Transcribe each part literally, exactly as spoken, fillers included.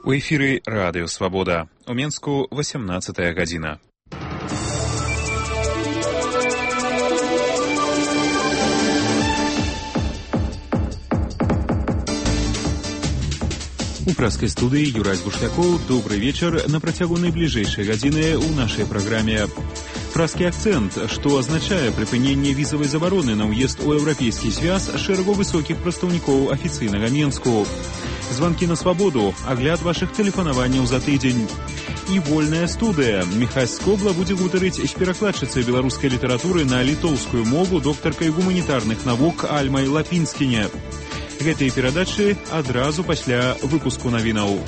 У эфіры радыё Свабода. У Менску восемнадцатая гадзіна. У праскай студыі Юрась Бушлякоў. Добрый вечар. На працягу найбліжэйшай гадзіны ў нашай праграме. Праскі акцэнт, што азначае прыпыненне візавай забароны на ўезд у Еўрапейскі звяз шэрагу высокіх прадстаўнікоў афіцыйнага Менску. Званкі на свабоду, агляд вашых тэлефанаванняў за тыдзень. І вольная студыя. Міхась Скобла будзе гутарыць з перакладчыцай беларускай літаратуры на літоўскую мову доктаркай гуманітарных навук Альмай Лапінскіне. Гэтыя перадачы адразу пасля выпуску навінаў.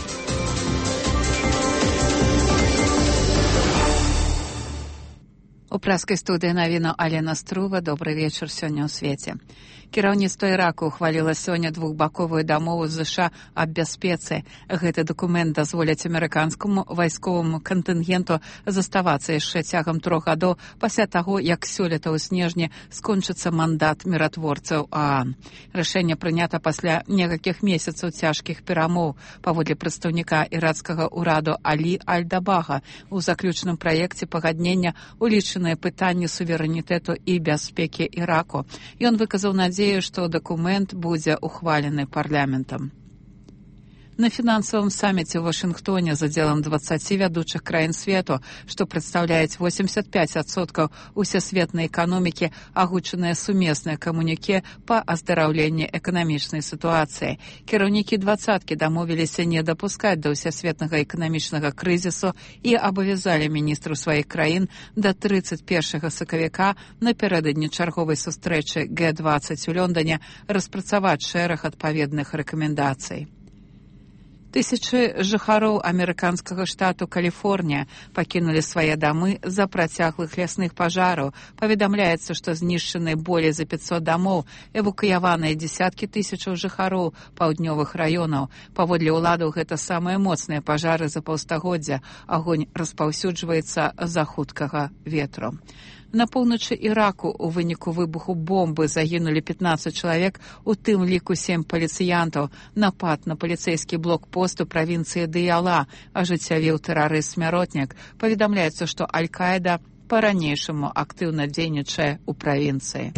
У праскай студыі навінаў Алена Струва. Добры вечар сёння ў свеце. Кіраўніцтва Іраку ухваліла сёння двухбаковую дамову з ЗША аб бяспецы. Гэты дакумент дазволіць амерыканскаму вайсковаму кантынгенту заставацца яшчэ цягам трох гадоў пасля таго, як сёлета ў снежні скончыцца мандат міратворцаў ААН. Рашэнне прынята пасля некалькіх месяцаў цяжкіх перамоў. Паводле прадстаўніка ірацкага ўраду Алі Аль-Дабага, у заключным праекце пагаднення улічаныя пытанні суверэнітэту і бяспекі Іраку. Ён выказаў надзею, што дакумент будзе ухвалены парламентам. На фінансавым саміце ў Вашынгтоне з удзелам дваццаці вядучых краін свету, што прадстаўляюць восемьдесят пять адсоткаў усесветнай эканомікі, агучанае сумеснае камуніке па аздараўленні эканамічнай сітуацыі. Кіраўнікі дваццаткі дамовіліся не дапускаць да ўсесветнага эканамічнага крызісу і абавязалі міністраў сваіх краін да трыццаць першага сакавіка напярэдадні чарговай сустрэчы Г двадцать у Лондоне распрацаваць шэраг адпаведных рэкамендацый. Тысячы жыхароў амерыканскага штату Каліфорнія пакінулі свае дамы з-за працяглых лясных пажараў. Паведамляецца, што знішчаны болей за пятьсот дамоў, эвакуяваныя дзесяткі тысячаў жыхароў паўднёвых раёнаў. Паводле ўладаў, гэта самыя моцныя пажары за паўстагоддзя. Агонь распаўсюджваецца з-за хуткага ветру. На поўначы Іраку ў выніку выбуху бомбы загінулі пятнаццаць чалавек, у тым ліку сем паліцыянтаў. Напад на паліцэйскі блокпост у правінцыі Дыяла ажыццявіў тэрарыст-смяротнік. Паведамляецца, што Аль-Каіда па-ранейшаму актыўна дзейнічае ў правінцыі.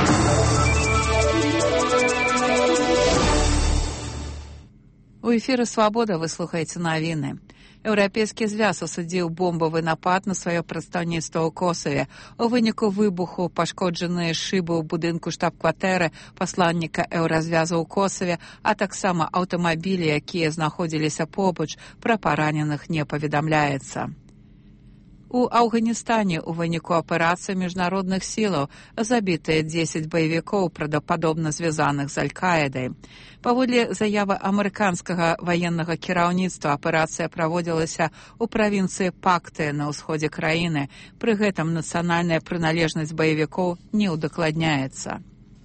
У эфіры «Свабода» вы слухаеце навіны. Еўрапейскі звяз асудзіў бомбавы напад на сваё прадстаўніцтва ў Косаве. У выніку выбуху пашкоджаныя шыбы ў будынку штаб-кватэры пасланніка Еўразвязу ў Косаве, а таксама аўтамабілі, якія знаходзіліся побач, пра параненых не паведамляецца. У Афганістане ў выніку аперацыі міжнародных сілаў забітыя дзесяць баевікоў, правдападобна звязаных з Аль-Каідай. Паводле заявы амерыканскага ваеннага кіраўніцтва, аперацыя праводзілася ў правінцыі Пакты на ўсходзе краіны. Пры гэтым нацыянальная прыналежнасць баевікоў не ўдакладняецца.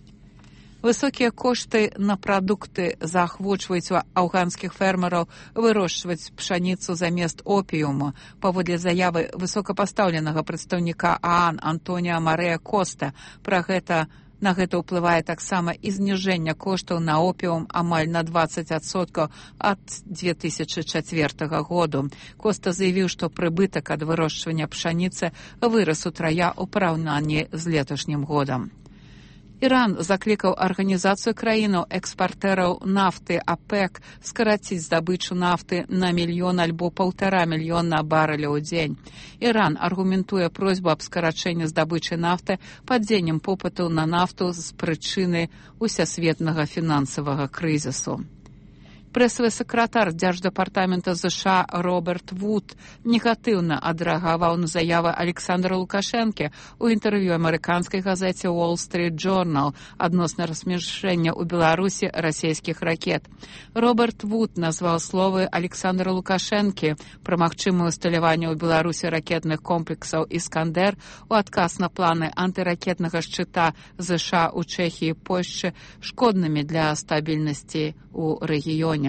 Высокія кошты на прадукты заахвочваюць афганскіх фермераў вырошчваць пшаніцу замест опіуму. Паводле заявы высокапастаўленага прадстаўніка ААН Антоніа Марэя Коста, пра гэта на гэта ўплывае таксама і зніжэнне коштаў на опіум амаль на дваццаць адсоткаў ад две тысячы чацвёртага году. Коста заявіў, што прыбытак ад вырошчвання пшаніцы вырас утрая ў параўнанні з леташнім годам. Іран заклікаў арганізацыю краінаў экспартэраў нафты ОПЕК скараціць здабычу нафты на мільён альбо паўтара мільёна барэляў у дзень. Іран аргументуе просьбу аб скарачэнні здабычы нафты падзеннем попыту на нафту з прычыны усесветнага фінансавага крызісу. Прэсавы сакратар дзярждэпартамента ЗША Роберт Вуд негатыўна адрэагаваў на заявы Александра Лукашэнкі ў інтэрв'ю амерыканскай газеце Wall Street Journal адносна размяшчэння ў Беларусі расійскіх ракет. Роберт Вуд назваў словы Александра Лукашэнкі пра магчымае ўсталяванне ў Беларусі ракетных комплексаў «Іскандер» у адказ на планы антыракетнага шчыта ЗША ў Чэхіі і Польшчы шкоднымі для стабільнасці ў рэгіёне.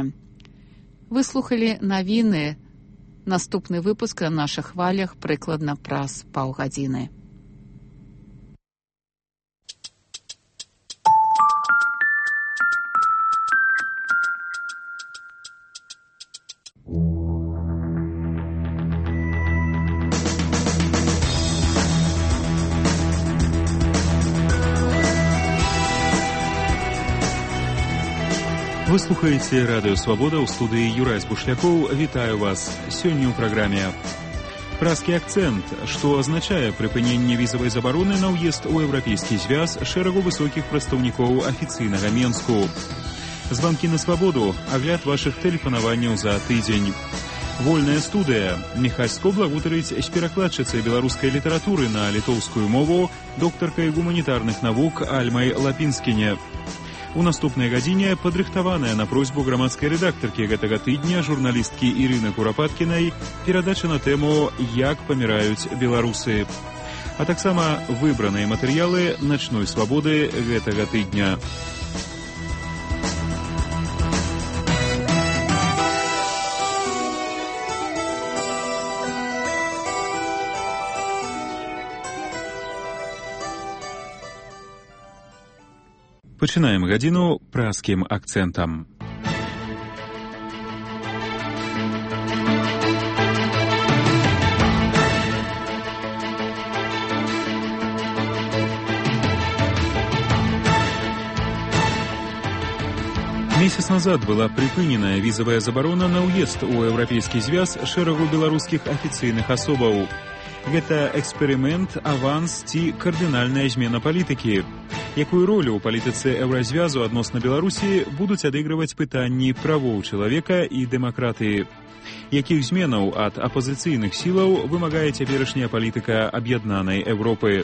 Вы слухалі навіны. Наступны выпуск на нашых хвалях прыкладна праз паўгадзіны. Вы слухаеце радыё Свабода, ў студыі Юрай Збушлякоў. Вітаю вас. Сёння ў праграме «Празкі акцэнт», што азначае прыпыненне візавай забароны на ўезд у Еўрапейскі звяз шэрагу высокіх прадстаўнікоў афіцыйнага Менску. Званкі на свабоду, агляд вашых тэлефанаванняў за тыдзень. Вольная студыя. Міхась Скобла гутарыць з перакладчыцай беларускай літаратуры на літоўскую мову, доктаркай гуманітарных навук Альмай Лапінскіне. У наступнай гадзіне падрыхтаваная на просьбу грамадскай рэдактаркі гэтага тыдня журналісткі Ірыны Курапаткінай перадача на тэму «Як паміраюць беларусы». А таксама выбраныя матэрыялы начной свабоды гэтага тыдня. Пачынаем гадзіну празкім акцэнтам. Месяц назад была прыпыненая візавая забарона на ўезд у Еўрапейскі звяз шэрагу беларускіх афіцыйных асобаў. Гэта эксперымент, аванс ці кардынальная змена палітыкі. Якую ролю ў палітыцы Еўразвязу адносна Беларусі будуць адыгрываць пытанні правоў чалавека і дэмакратыі? Якіх зменаў ад апазіцыйных сілаў вымагае цяперашняя палітыка аб'яднанай Еўропы?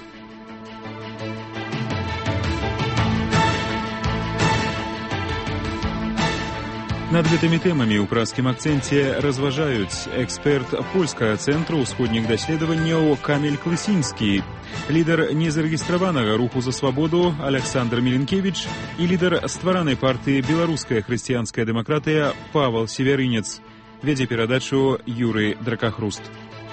Над гэтымі тэмамі ў празкім акцэнце разважаюць эксперт польскага цэнтру ўсходніх даследаванняў Каміль Клысінскі, лідар незарэгістраванага руху за свабоду Аляксандр Міленкевіч і лідар стваранай партыі «Беларуская хрысціянская дэмакратыя» Павал Севярынец. Вядзе перадачу Юрый Дракахруст.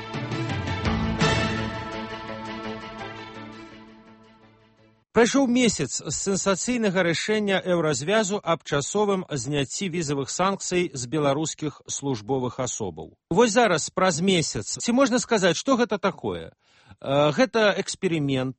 Прайшоў месяц з сенсацыйнага рашэння Еўразвязу аб часовым зняцці візавых санкцый з беларускіх службовых асобаў. Вось зараз, праз месяц, ці можна сказаць, што гэта такое? Гэта эксперымент,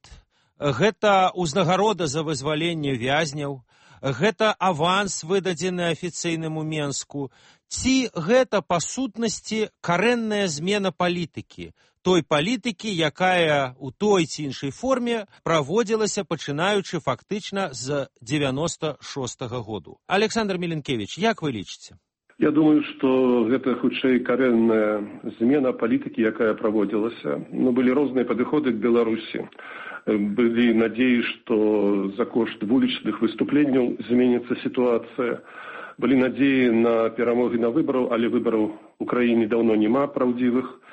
гэта ўзнагарода за вызваленне вязняў, гэта аванс, выдадзены афіцыйнаму Менску, ці гэта, па сутнасці, карэнная змена палітыкі, той палітыкі, якая ў той ці іншай форме праводзілася, пачынаючы фактычна з дзевяноста шостага году. Аляксандр Міленкевіч, як вы лічыце? Я думаю, што гэта хутчэй карэнная змена палітыкі, якая праводзілася. Ну, былі розныя падыходы к Беларусі. Былі надзеі, што за кошт вулічных выступленняў зменіцца сітуацыя. Былі надзеі на перамогі на выбараў, але выбараў у краіне даўно няма праўдзівых.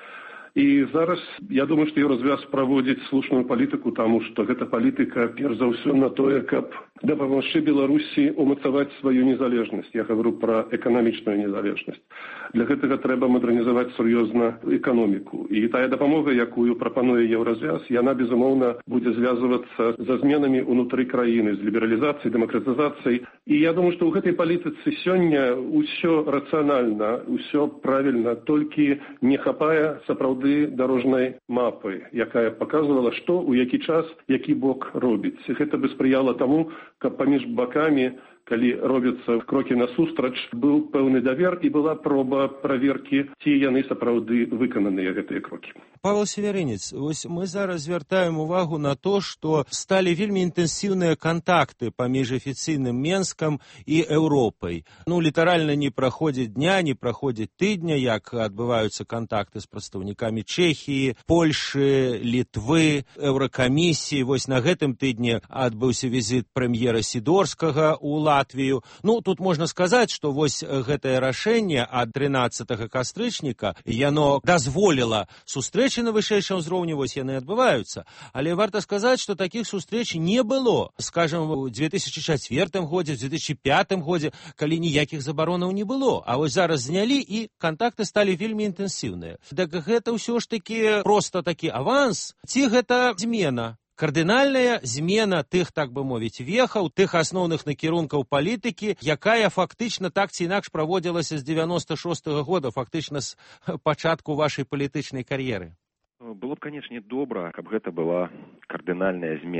І зараз, я думаю, што Еўразвяз праводзіць слушную палітыку, таму што гэта палітыка, перш за ўсё, на тое, каб дапамагчы Беларусі умацаваць сваю незалежнасць. Я гавару пра эканамічную незалежнасць. Для гэтага трэба мадэрнізаваць сур'ёзна эканоміку. І тая дапамога, якую прапануе Еўразвяз, яна, безумоўна, будзе звязвацца за зменамі ўнутры краіны, з лібералізацыяй, дэмакратызацыяй. І я думаю, што ў гэтай палітыцы сёння ўсё рацыянальна, ўсё правільна, толькі не хапае сапраўды дарожнай мапы, якая паказвала, што у які час, які бок робіць. Гэта бы спрыяла таму, каб паміж бакамі, калі робяцца крокі насустрач, быў пэўны давер і была проба праверкі, ці яны сапраўды выкананыя, гэтыя крокі. Павел Севярынец, вось мы зараз звяртаем увагу на то, што сталі вельмі інтэнсіўныя кантакты паміж афіцыйным Менскам і Еўропай. Ну, літаральна не праходзіць дня, не праходзіць тыдня, як адбываюцца кантакты з прадстаўнікамі Чэхіі, Польшы, Літвы, Еўракамісіі. Вось на гэтым тыдні адбыўся візіт прэм'ера Сідорскага ў Латвію. Ну, тут можна сказаць, што вось гэтае рашэнне ад трынаццатага кастрычніка, яно дазволіла сустрэчы на вышэйшым узроўні, вось яны адбываюцца. Але варта сказаць, што такіх сустрэч не было, скажам, у две тысячы чацвёртым годзе, в две тысячы пятым годзе, калі ніякіх забаронаў не было. А вось зараз знялі, і кантакты сталі вельмі інтэнсіўныя. Так гэта ўсё ж такі проста такі аванс, ці гэта змена? Кардынальная змена тых, так бы мовіць, вехаў, тых асноўных накірункаў палітыкі, якая фактычна так ці інакш праводзілася з дзевяноста шостага года, фактычна з пачатку вашай палітычнай кар'еры. Было б, канечне, добра, каб гэта была кардынальная змена.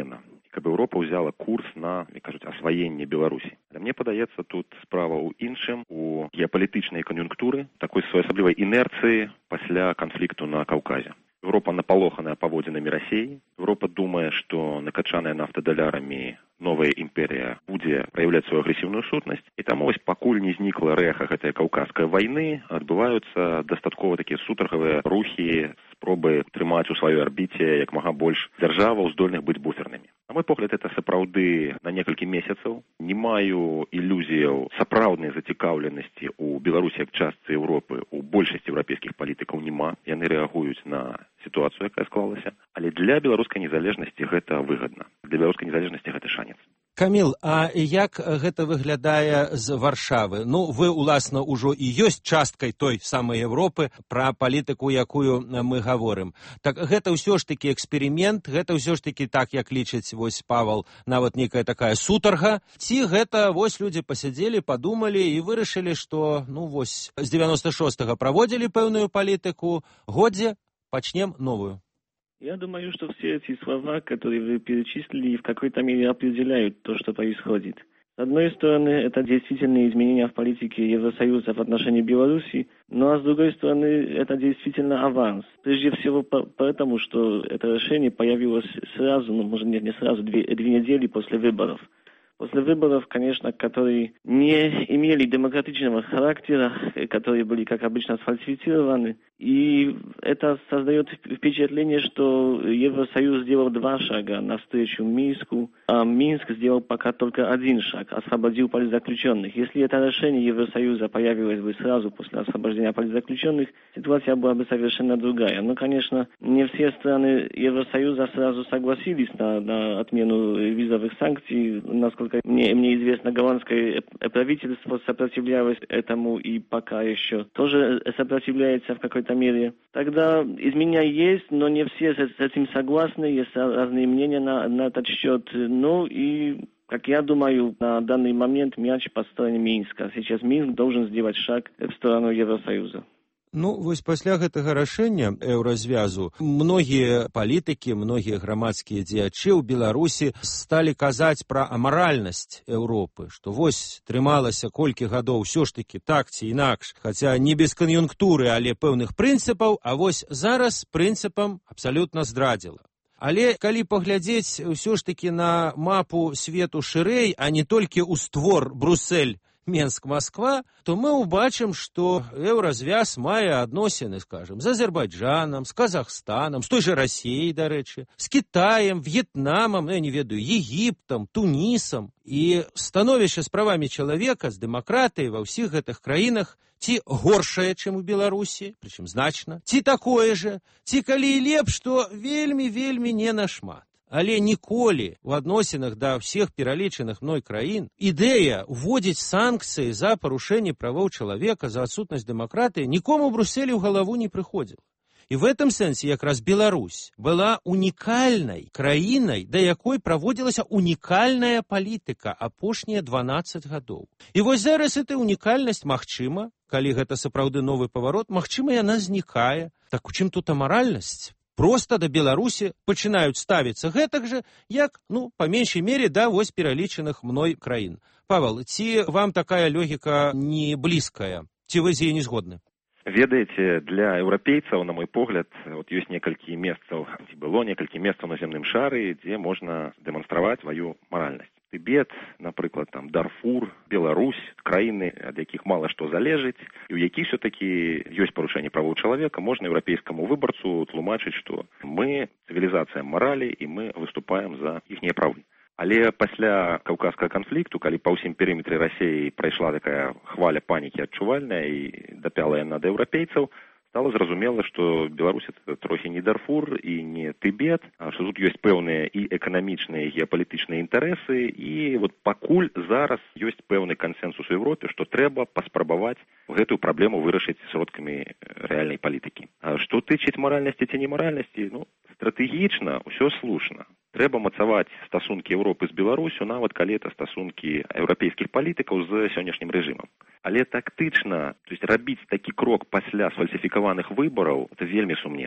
каб Еўропа ўзяла курс на, як кажуць, асваенне Беларусі. Але мне падаецца, тут справа ў іншым, у геапалітычнай кан'юнктуры, такой своеасаблівай інерцыі пасля канфлікту на Каўказе. Еўропа напалоханая паводзінамі Расіі. Еўропа думае, што накачаная нафтадалярамі новая імперія будзе праяўляць сваю агрэсіўную сутнасць. І таму вось пакуль не знікла рэха гэтай каўказскай вайны, адбываюцца дастаткова такія сутаргавыя рухі, спробы трымаць у сваёй арбіце як мага больш дзяржаваў, здольных быць буфернымі. На мой погляд, это сапраўды на некалькі месяцаў. Не маю ілюзіяў сапраўднай зацікаўленасці у Беларусі як частцы Еўропы, у большасці еўрапейскіх палітыкаў няма. Яны рэагуюць на сітуацыю, якая склалася. Але для беларускай незалежнасці гэта выгадна. Для беларускай незалежнасці гэта шанец. Каміл, а як гэта выглядае з Варшавы? Ну, вы, уласна, ужо і ёсць часткай той самай Еўропы, пра палітыку, якую мы гаворым. Так гэта ўсё ж такі эксперымент, гэта ўсё ж такі так, як лічыць вось Павал, нават нейкая такая сутарга. Ці гэта вось людзі пасядзелі, падумалі і вырашылі, што, ну, вось, з девяносто шостага праводзілі пэўную палітыку, годзе пачнем новую. Я думаю, что все эти слова, которые вы перечислили, в какой-то мере определяют то, что происходит. С одной стороны, это действительно изменения в политике Евросоюза в отношении Беларуси, ну а с другой стороны, это действительно аванс. Прежде всего потому, что это решение появилось сразу, ну, может, нет, не сразу, две, две недели после выборов. После выборов, конечно, которые не имели демократичного характера, которые были, как обычно, сфальсифицированы. И это создает впечатление, что Евросоюз сделал два шага навстречу Минску, а Минск сделал пока только один шаг, освободил политзаключенных. Если это решение Евросоюза появилось бы сразу после освобождения политзаключенных, ситуация была бы совершенно другая. Но, конечно, не все страны Евросоюза сразу согласились на, на отмену визовых санкций, насколько Мне, мне известно, голландское правительство сопротивлялось этому и пока еще тоже сопротивляется в какой-то мере. Тогда изменения есть, но не все с этим согласны, есть разные мнения на, на этот счет. Ну и, как я думаю, на данный момент мяч по стороне Минска. Сейчас Минск должен сделать шаг в сторону Евросоюза. Ну, вось пасля гэтага рашэння еўразвязу многія палітыкі, многія грамадскія дзеячы ў Беларусі сталі казаць пра амаральнасць Еўропы, што вось трымалася колькі гадоў усё ж такі так ці інакш, хаця не без кан'юнктуры, але пэўных прынцыпаў, а вось зараз прынцыпам абсалютна здрадзіла. Але калі паглядзець ўсё ж такі на мапу свету шырэй, а не толькі ў створ Брусэль, Менск, Москва, то мы убачым, што еўразвяз мае адносіны, скажем, з Азербайджанам, з Казахстанам, з той жа Расіяй, дарэчы, з Кітаем, В'етнамам, ну, я не ведаю, Егіптам, Тунісам. І становішча з правамі чалавека, з дэмакратыяй ва ўсіх гэтых краінах ці горшае, чым у Беларусі, прычым значна, ці такое же, ці калі і лепш, то вельмі-вельмі не нашмат. Але ніколі у адносінах да ўсіх пералічаных мной краін ідэя уводзіць санкцыі за парушэнне правоў чалавека, за адсутнасць дэмакратыі нікому ў Брусэлі ў галаву не прыходзіла. І в этом сэнсе якраз Беларусь была унікальнай краінай, да якой праводзілася унікальная палітыка апошнія дванаццаць гадоў. І вось зараз эта унікальнасць магчыма, калі гэта сапраўды новы паварот, магчыма, яна знікае. Так у чым тут амаральнасць? Просто да Беларусі пачынаюць ставіцца гэтак жа, як, ну, па меншай мере, да вось пералічаных мной краін. Павел, ці вам такая логіка не блізкая? Ці вы з яе не згодны? Ведаеце, для еўрапейцаў, на мой погляд, вот ёсць некалькі месцаў, ці было некалькі месцаў на зямным шары, дзе можна дэманстраваць сваю маральнасць. Тыбет, напрыклад, там, Дарфур, Беларусь, краіны, ад якіх мала што залежыць, і ў якіх все-таки ёсць парушэнне правоў чалавека, можна еўрапейскаму выбарцу тлумачыць, што мы цывілізацыя маралі, і мы выступаем за іхнія правы. Але пасля каўказскага канфлікту, калі па ўсім перыметры Расіі прайшла такая хваля панікі адчувальная і дапяла яна да еўрапейцаў, стало зразумела, што Беларусь это трохі не Дарфур і не Тыбет, а што тут ёсць пэўныя і эканамічныя, і геапалітычныя інтарэсы, і вот пакуль зараз ёсць пэўны кансенсус у Еўропе, што трэба паспрабаваць гэтую праблему вырашыць сродкамі рэальнай палітыкі. А што тычыць маральнасці ці немаральнасці, ну, стратэгічна ўсё слушна. Трэба мацаваць стасункі Еўропы з Беларусю, нават калі это стасункі еўрапейскіх палітыкаў з сённяшнім рэжымам. Але тактычна, то есть рабіць такі крок пасля сфальсіфікаваных выбараў, это вельмі сумнеўна.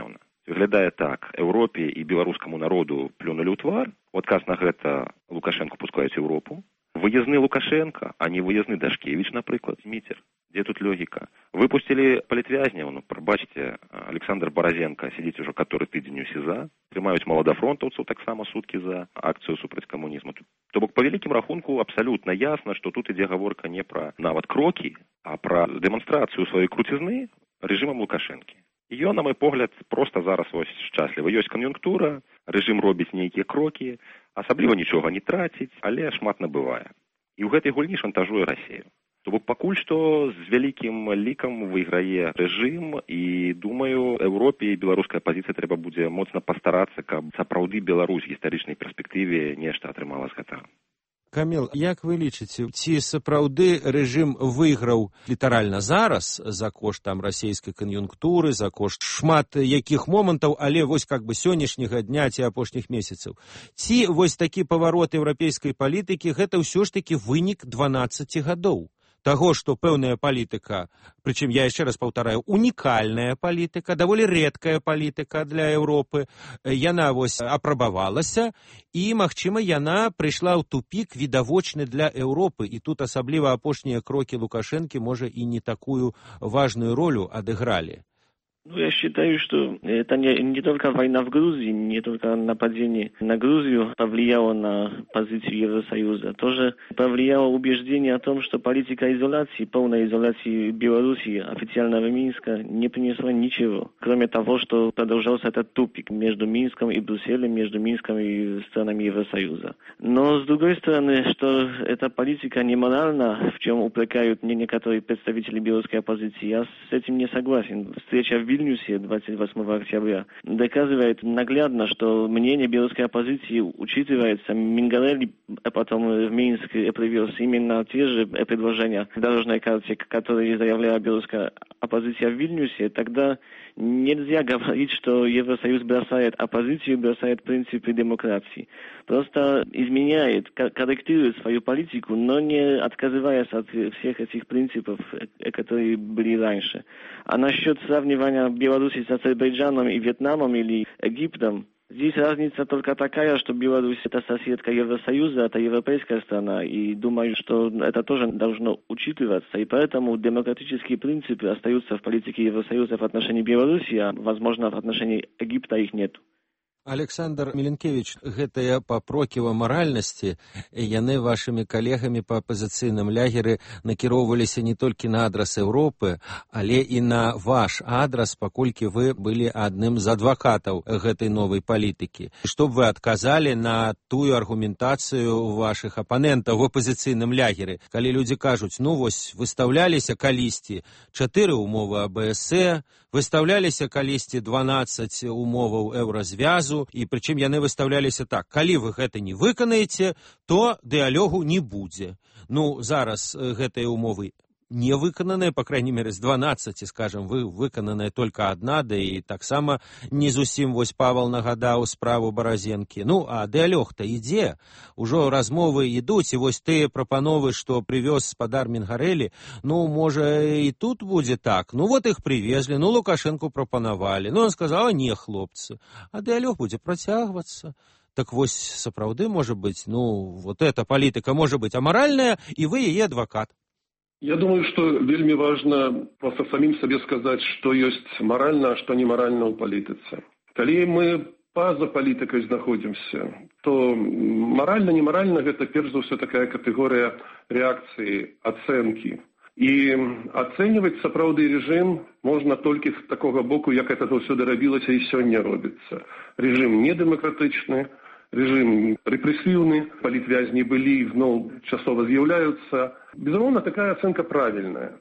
Выглядае так: Еўропе і беларускаму народу плюнулі ў твар, у адказ на гэта Лукашенко пускаюць Еўропу. Выездны Лукашенко, а не выездны Дашкевич, напрыклад, Міцер. Дзе тут логіка? Выпусцілі палітвязняў, ну, прабачце, Александр Баразенко сидзіць ужо каторы тыдзень у СІЗА, трымаюць маладафронтаўцаў таксама суткі за акцыю супраць камунізму. То бок, па вялікім рахунку, абсалютна ясна, што тут ідзе гаворка не пра нават крокі, а пра дэманстрацыю сваёй круцізны рэжымам Лукашэнкі. І ён, на мой погляд, проста зараз вось шчаслівы. Ёсць кан'юнктура, рэжым робіць нейкія крокі, асабліва нічога не траціць, але шмат набывае. І ў гэтай гульні шантажуе Расію. То бок, пакуль што з вялікім лікам выйграе рэжым, і, думаю, Еўропе і беларускай апазіцыі трэба будзе моцна пастарацца, каб сапраўды Беларусь в гістарычнай перспектыве нешта атрымала з гэтага. Каміл, як вы лічыце, ці сапраўды рэжым выйграў літаральна зараз за кошт там расійскай кан'юнктуры, за кошт шмат якіх момантаў, але вось как бы сённяшняга дня ці апошніх месяцаў? Ці вось такі паварот еўрапейскай палітыкі гэта ўсё ж такі вынік дванаццаці гадоў? Таго, што пэўная палітыка, прычым я яшчэ раз паўтараю, унікальная палітыка, даволі рэдкая палітыка для Еўропы, яна вось апрабавалася, і, магчыма, яна прыйшла ў тупік відавочны для Еўропы, і тут асабліва апошнія крокі Лукашэнкі, можа, і не такую важную ролю адыгралі. Ну, я считаю, что это не, не только война в Грузии, не только нападение на Грузию повлияло на позицию Евросоюза. Тоже повлияло убеждение о том, что политика изоляции, полной изоляции Беларуси, официального Минска, не принесла ничего. Кроме того, что продолжался этот тупик между Минском и Брюсселем, между Минском и странами Евросоюза. Но, с другой стороны, что эта политика неморальна, в чем упрекают мне некоторые представители белорусской оппозиции, я с этим не согласен. Встреча в Вильнюсе двадцать восьмого октября доказывает наглядно, что мнение белорусской оппозиции учитывается. Мингарелли потом в Минск привез именно те же предложения в дорожной карте, которые заявляла белорусская оппозиция в Вильнюсе. Тогда нельзя говорить, что Евросоюз бросает оппозицию, бросает принципы демократии. Просто изменяет, корректирует свою политику, но не отказываясь от всех этих принципов, которые были раньше. А насчет сравнивания Беларуси с Азербайджаном и Вьетнамом или Египтом, здесь разница только такая, что Беларусь – это соседка Евросоюза, это европейская страна, и думаю, что это тоже должно учитываться, и поэтому демократические принципы остаются в политике Евросоюза в отношении Беларуси, а, возможно, в отношении Египта их нет. Александр Міленкевич, гэтыя папроківа маральнасці, яны вашымі калегамі па апазіцыйным лягеры накіроўваліся не толькі на адрас Еўропы, але і на ваш адрас, паколькі вы былі адным з адвакатаў гэтай новай палітыкі. Што б вы адказалі на тую аргументацыю вашых апанентаў в апазіцыйным лягеры, калі людзі кажуць, ну вось, выстаўляліся калісьці чатыры умовы АБС, выстаўляліся калісьці дванаццаць умоваў еўразвязу, і прычым яны выстаўляліся так: калі вы гэта не выканаеце, то дыялогу не будзе. Ну, зараз гэтыя умовы не выкананыя, па крайней меры, з дванаццаці, скажем, вы выкананая толькі адна, да і таксама не зусім вось Павел нагадаў справу Баразенкі. Ну, а дыялог-то ідзе, ужо размовы ідуць, і вось тыя прапановы, што прывёз спадар Мінгарэлі, ну, можа, і тут будзе так. Ну, вот іх привезли, ну, Лукашенку прапанавалі. Ну, он сказаў, не, хлопцы, а дыялог будзе працягвацца. Так вось, сапраўды, можа быць, ну, вот эта палітыка можа быць амаральная, і вы яе адвакат. Я думаю, что вельми важно просто самим себе сказать, что есть морально, а что неморально у политицы. Коли мы поза политикой находимся, то морально-неморально это, перш за все, такая категория реакции, оценки. И оценивать сапраўды режим можно только с такого боку, как это все доробилось и сегодня робится. Режим недемократичный, режим репрессивный, палітвязні былі, зноў часова з'яўляюцца. Безумоўна, такая ацэнка правільная.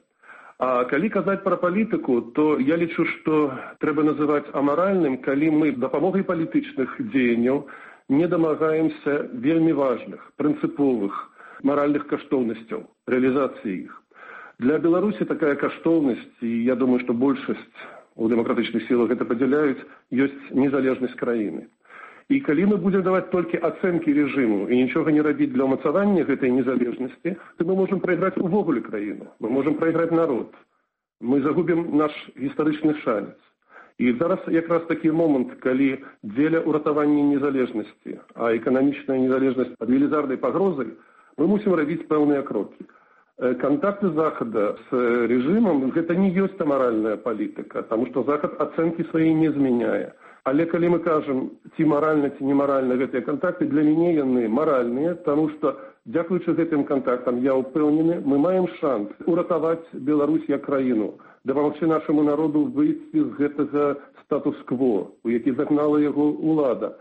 А калі казаць пра палітыку, то я лічу, што трэба называць амаральным, калі мы дапамогай палітычных дзеянняў не дамагаемся вельмі важных, прынцыповых, маральных каштоўнасцяў, рэалізацыі іх. Для Беларусі такая каштоўнасць, і я думаю, што большасць у дэмакратычных сілах гэта падзяляюць, ёсць незалежнасць краіны. І калі мы будем даваць толькі ацэнкі рэжыму і нічога не рабіць для ўмацавання гэтай незалежнасці, то мы можем прайграць увогуле краіну, мы можем прайграць народ. Мы загубім наш гістарычны шанец. І зараз якраз такі момент, калі дзеля ўратавання незалежнасці, а эканамічная незалежнасць ад велізарнай пагрозы, мы мусім рабіць пэўныя крокі. Контакты Захада с режимом – гэта не ёсць амаральная палітыка, таму што Захад ацэнкі свае не змяняе. Але калі мы кажам, ці маральна, ці немаральна гэтыя контакты, для мяне яны маральныя, таму што дзякуючы гэтым контактам, я ўпэўнены, мы маем шанс уратаваць Беларусь як краіну, дапамагчы нашаму народу выйсці з гэтага статус-кво, у які загнала яго ўлада.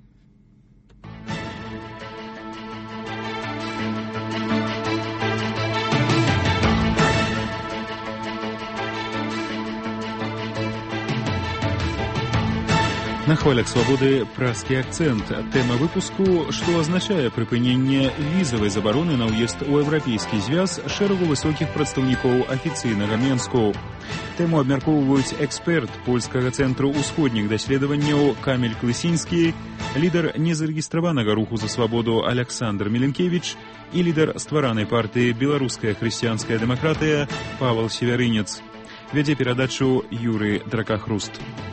На хвалях свабоды праскі акцэнт. Тэма выпуску, што азначае прыпыненне візавай забароны на ўезд у еўрапейскі звяз шэрагу высокіх прадстаўнікоў афіцыйнага Менску. Тэму абмяркоўваюць эксперт польскага цэнтру ўсходніх даследаванняў Каміль Клысінскі, лідар незарэгістраванага руху за свабоду Аляксандр Міленкевіч і лідар стваранай партыі «Беларуская хрысціянская дэмакратыя» Павел Севярынец. Вядзе перадачу Юрый Дракахруст.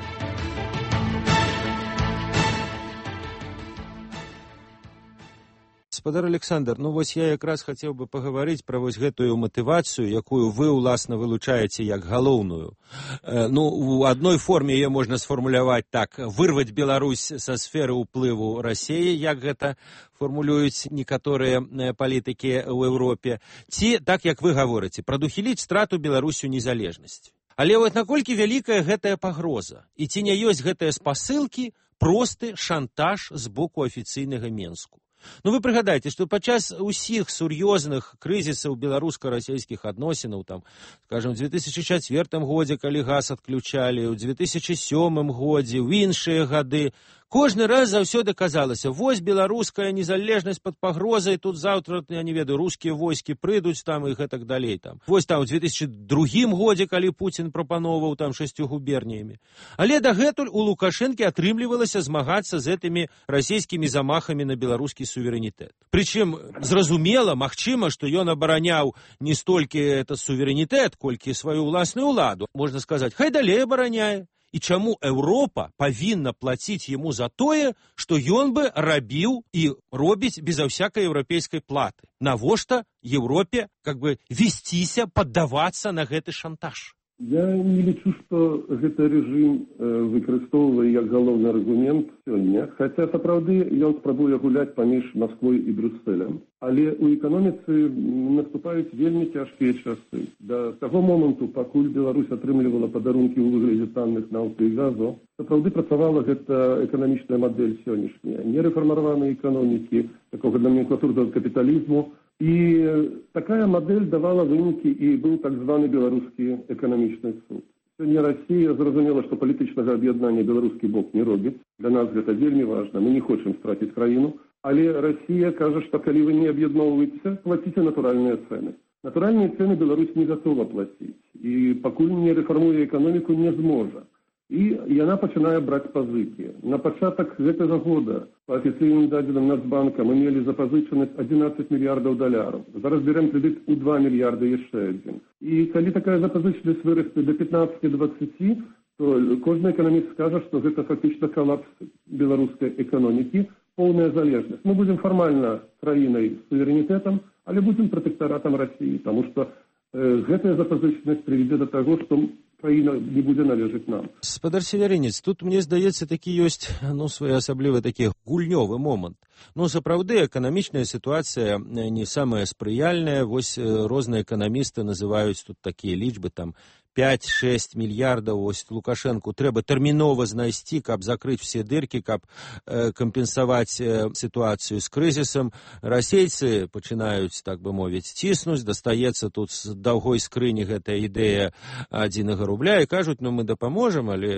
Гаспадар Александр, ну вось я якраз хацеў бы пагаварыць пра вось гэтую матывацыю, якую вы, уласна, вылучаеце як галоўную. Э, ну, у адной форме яе можна сфармуляваць так: вырваць Беларусь са сферы ўплыву Расіі, як гэта формулююць некаторыя палітыкі ў Еўропе, ці, так як вы гаворыце, прадухіліць страту Беларусю незалежнасці. Але вот наколькі вялікая гэтая пагроза, і ці не ёсць гэтыя спасылкі просты шантаж з боку афіцыйнага Менску? Ну, вы прыгадайце, што падчас усіх сур'ёзных крызісаў беларуска-расійскіх адносінаў, там, скажем, у две тысячи чацвёртым годзе, калі газ адключалі, у две тысячи сёмым годзе, у іншыя гады, кожны раз заўсёды казалася: вось беларуская незалежнасць пад пагрозай, тут заўтра, я не ведаю, рускія войскі прыйдуць там і гэтак далей. Там. Вось там у две тысячи другім годзе, калі Пуцін прапановаў там шасцю губерніямі. Але дагэтуль у Лукашэнкі атрымлівалася змагацца з гэтымі расійскімі замахамі на беларускі суверэнітэт. Прычым, зразумела, магчыма, што ён абараняў не столькі это суверэнітэт, колькі сваю ўласную ўладу. Можна сказаць, хай далей абараняе. І чаму Еўропа павінна плаціць яму за тое, што ён бы рабіў і робіць беза ўсякай еўрапейскай платы? Навошта Еўропе как бы весціся, паддавацца на гэты шантаж? Я не лічу, што гэты рэжым выкарыстоўвае як галоўны аргумент сёння, хаця сапраўды ён спрабуе гуляць паміж Масквой і Брюсселем. Але ў эканоміцы наступаюць вельмі цяжкія часы. Да таго моманту, пакуль Беларусь атрымлівала падарункі ў выглядзе танных нафты і газу, сапраўды працавала гэта эканамічная мадэль сённяшняя. Нерэфармаванай эканомікі, такога номенклатурнага капіталізму. І такая мадэль давала вынікі, і быў так званы беларускі эканамічны суд. Сёння Расія зразумела, што палітычнага аб'яднання беларускі бок не робіць. Для нас гэта вельмі важна, мы не хочам страціць краіну. Але Расія кажа, што калі вы не аб'ядноўваеце, плаціце натуральныя цэны. Натуральныя цэны Беларусь не гатова плаціць. І пакуль не рэфармуе эканоміку, не зможа. І яна пачынае браць пазыкі. На пачатак гэтага года па афіцыйным дадзеным Нацбанка мы мелі запазычанасць адзінаццаць мільярдаў даляраў. Зараз берем крэдыт у два мільярды яшчэ адзін. І калі такая запазычанасць вырасце до пятнаццаць-дваццаць, то кожны эканаміст скажа, што гэта фактычна калапс беларускай эканомікі, поўная залежнасць. Мы будзем фармальна краінай з суверэнітэтам, але будзем пратэктаратам Расіі, таму што э, гэтая запазычанасць прывядзе да таго, што краіна не будзе належаць нам. Гаспадар Севярынец, тут, мне здаецца, такі ёсць, ну, своеасаблівы такі гульнёвы момант. Ну, сапраўды, эканамічная сітуацыя не самая спрыяльная. Вось розныя эканамісты называюць тут такія лічбы, там, пять-шесть мільярдаў. Вось Лукашэнку трэба тэрмінова знайсці, каб закрыць все дыркі, каб э, кампенсаваць э, сітуацыю з крызісам. Расейцы пачынаюць, так бы мовіць, ціснуць, дастаецца тут з даўгой скрыні гэтая ідэя адзінага рубля і кажуць, ну, мы дапаможам, але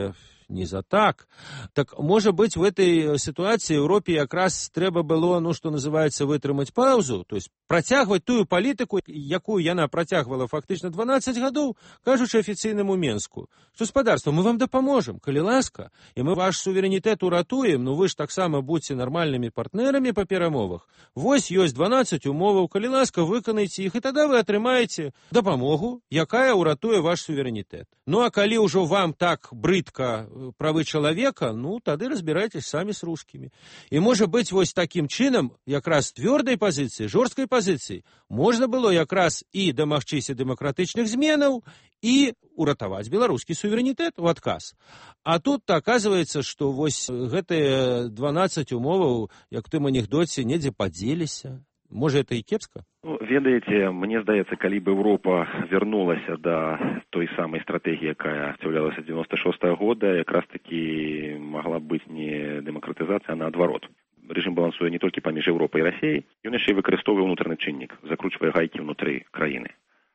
не за так. Так, может быть, в этой ситуации Европе якраз трэба было, ну, что называется, вытрымаць паузу, то есть працягваць тую палітыку, якую яна працягвала фактычна дванаццаць гадоў, кажучы афіцыйнаму Менску. Гаспадарства, мы вам дапаможам, калі ласка, і мы ваш суверэнітэт уратуем, ну вы ж таксама будьце нармальнымі партнерамі па перамовах. Вось ёсць дванаццаць умоваў, калі ласка, выканайце іх, і тады вы атрымаеце дапамогу, якая уратуе ваш суверэнітэт. Ну а калі ўжо вам так брыдка правы чалавека, ну тады разбірайтесь самі з рускімі. І можа быць вось такім чынам, якраз твёрдай пазіцыі, жорсткай пазіцыі, можна было якраз і дамагчыся дэмакратычных зменаў, і уратаваць беларускі суверэнітэт у адказ. А тут аказваецца, што вось гэтыя дванаццаць умоваў, як в тым анекдоце, недзе падзеліся. Можа, это і кепска? Ну, ведаеце, мне здаецца, калі б Еўропа вярнулася да той самай стратэгіі, якая з'яўлялася дзевяносто шостага года, якраз такі магла быць не дэмакратызацыя, а наадварот. Рэжым балансуе не толькі паміж Еўропай і Расіяй, ён яшчэ і выкарыстоўвае ўнутраны чыннік, закручвае гайкі ўнутры краіны.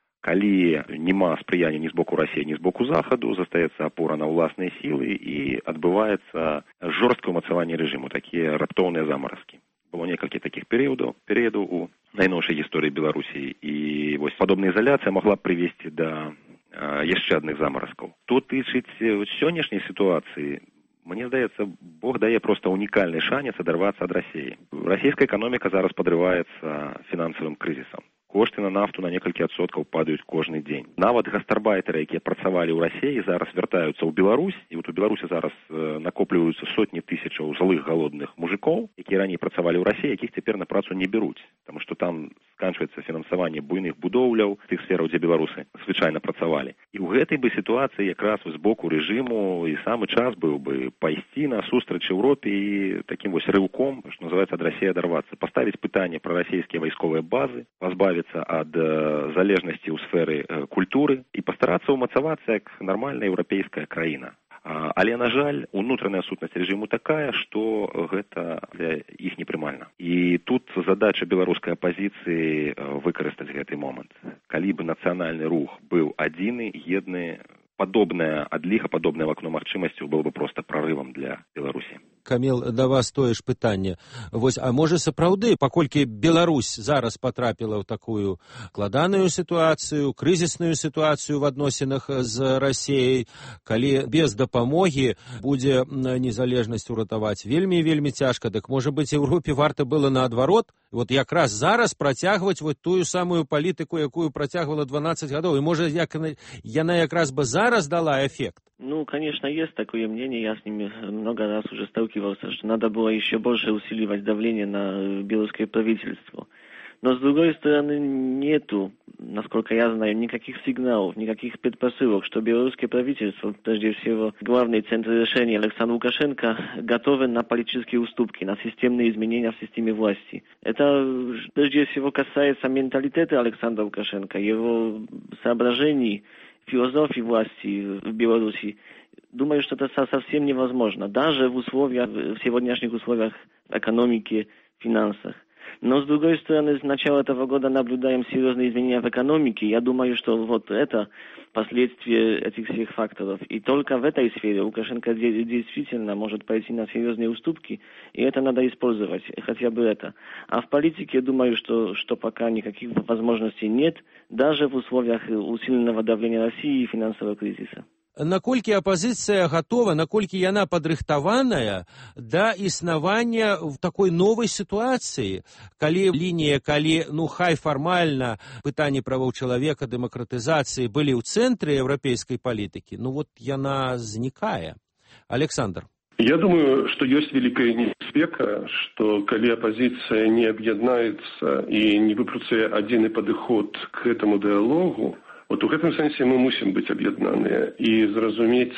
Калі няма спрыяння ні з боку Расіі, ні з боку Захаду, застаецца апора на ўласныя сілы і адбываецца жорсткае ўмацаванне рэжыму, такія раптоўныя замаразкі. Было некалькі такіх перыядаў, перыядаў у найноўшай гісторыі Беларусі, і вось падобная ізаляцыя магла б прывесці да а, яшчэ адных замаразкаў. Тут тычыць сённяшняй сітуацыі, мне здаецца, Бог дае проста унікальны шанец адарвацца ад Расіі. Расійская эканоміка зараз падрываецца фінансавым крызісам. Кошты на нафту на некалькі адсоткаў падаюць кожны дзень. Нават гастарбайтары, якія працавалі ў Расіі, зараз вяртаюцца ў Беларусь, і вот у Беларусі зараз э, накопліваюцца сотні тысячаў злых галодных мужикоў, якія раней працавалі ў Расіі, якіх цяпер на працу не бяруць, таму што там сканчваецца фінансаванне буйных будоўляў, тых сфераў, дзе беларусы звычайна працавалі. І ў гэтай бы сітуацыі якраз з боку рэжыму і самы час быў бы пайсці на сустрач Еўропе і такім вось рыўком, што называецца, ад Расіі адарвацца, паставіць пытанне пра расійскія вайсковыя базы, пазбавіцца ад э, залежнасці ў сферы э, культуры і пастарацца ўмацавацца як нармальная еўрапейская краіна. А, але, на жаль, унутраная сутнасць рэжыму такая, што гэта для іх непрымальна. І тут задача беларускай апазіцыі э, выкарыстаць гэты момант. Калі бы нацыянальны рух быў адзіны, едны, падобная адліга, падобнае вакно магчымасцяў было бы проста прарывам для Беларусі. Каміл, да вас тое ж пытанне. Вось, а можа сапраўды, паколькі Беларусь зараз патрапіла ў такую складаную сітуацыю, крызісную сітуацыю в адносінах з Расіяй, калі без дапамогі будзе незалежнасць уратаваць вельмі вельмі цяжка, дык можа быць Еўропе варта было наадварот, вот якраз зараз працягваць вот тую самую палітыку, якую працягвала дванаццаць гадоў, і можа як яна якраз бы зараз дала эффект. Ну, конечно, есть такое мнение, я с ними много раз уже сталкивался, что надо было еще больше усиливать давление на белорусское правительство. Но, с другой стороны, нету, насколько я знаю, никаких сигналов, никаких предпосылок, что белорусское правительство, прежде всего, главный центр решения Александр Лукашенко, готовы на политические уступки, на системные изменения в системе власти. Это, прежде всего, касается менталитета Александра Лукашенко, его соображений, философии власти в Беларуси. Думаю, что это совсем невозможно, даже в условиях, в сегодняшних условиях экономики, финансах. Но, с другой стороны, с начала этого года наблюдаем серьезные изменения в экономике. Я думаю, что вот это последствия этих всех факторов. И только в этой сфере Лукашенко действительно может пойти на серьезные уступки, и это надо использовать, хотя бы это. А в политике, я думаю, что, что пока никаких возможностей нет, даже в условиях усиленного давления России и финансового кризиса. Наколькі апазіцыя гатова, наколькі яна падрыхтаваная да існавання в такой новай сітуацыі, калі лінія, калі, ну, хай фармальна пытанні правоў чалавека, дэмакратызацыі былі ў цэнтры еўрапейскай палітыкі, ну вот яна знікае. Александр. Я думаю, что есть великая небяспека, что калі оппозиция не объединяется и не выпрацуе адзіны падыход к этому диалогу, вот у гэтым сэнсе мы мусім быць аб'яднаныя і зразумець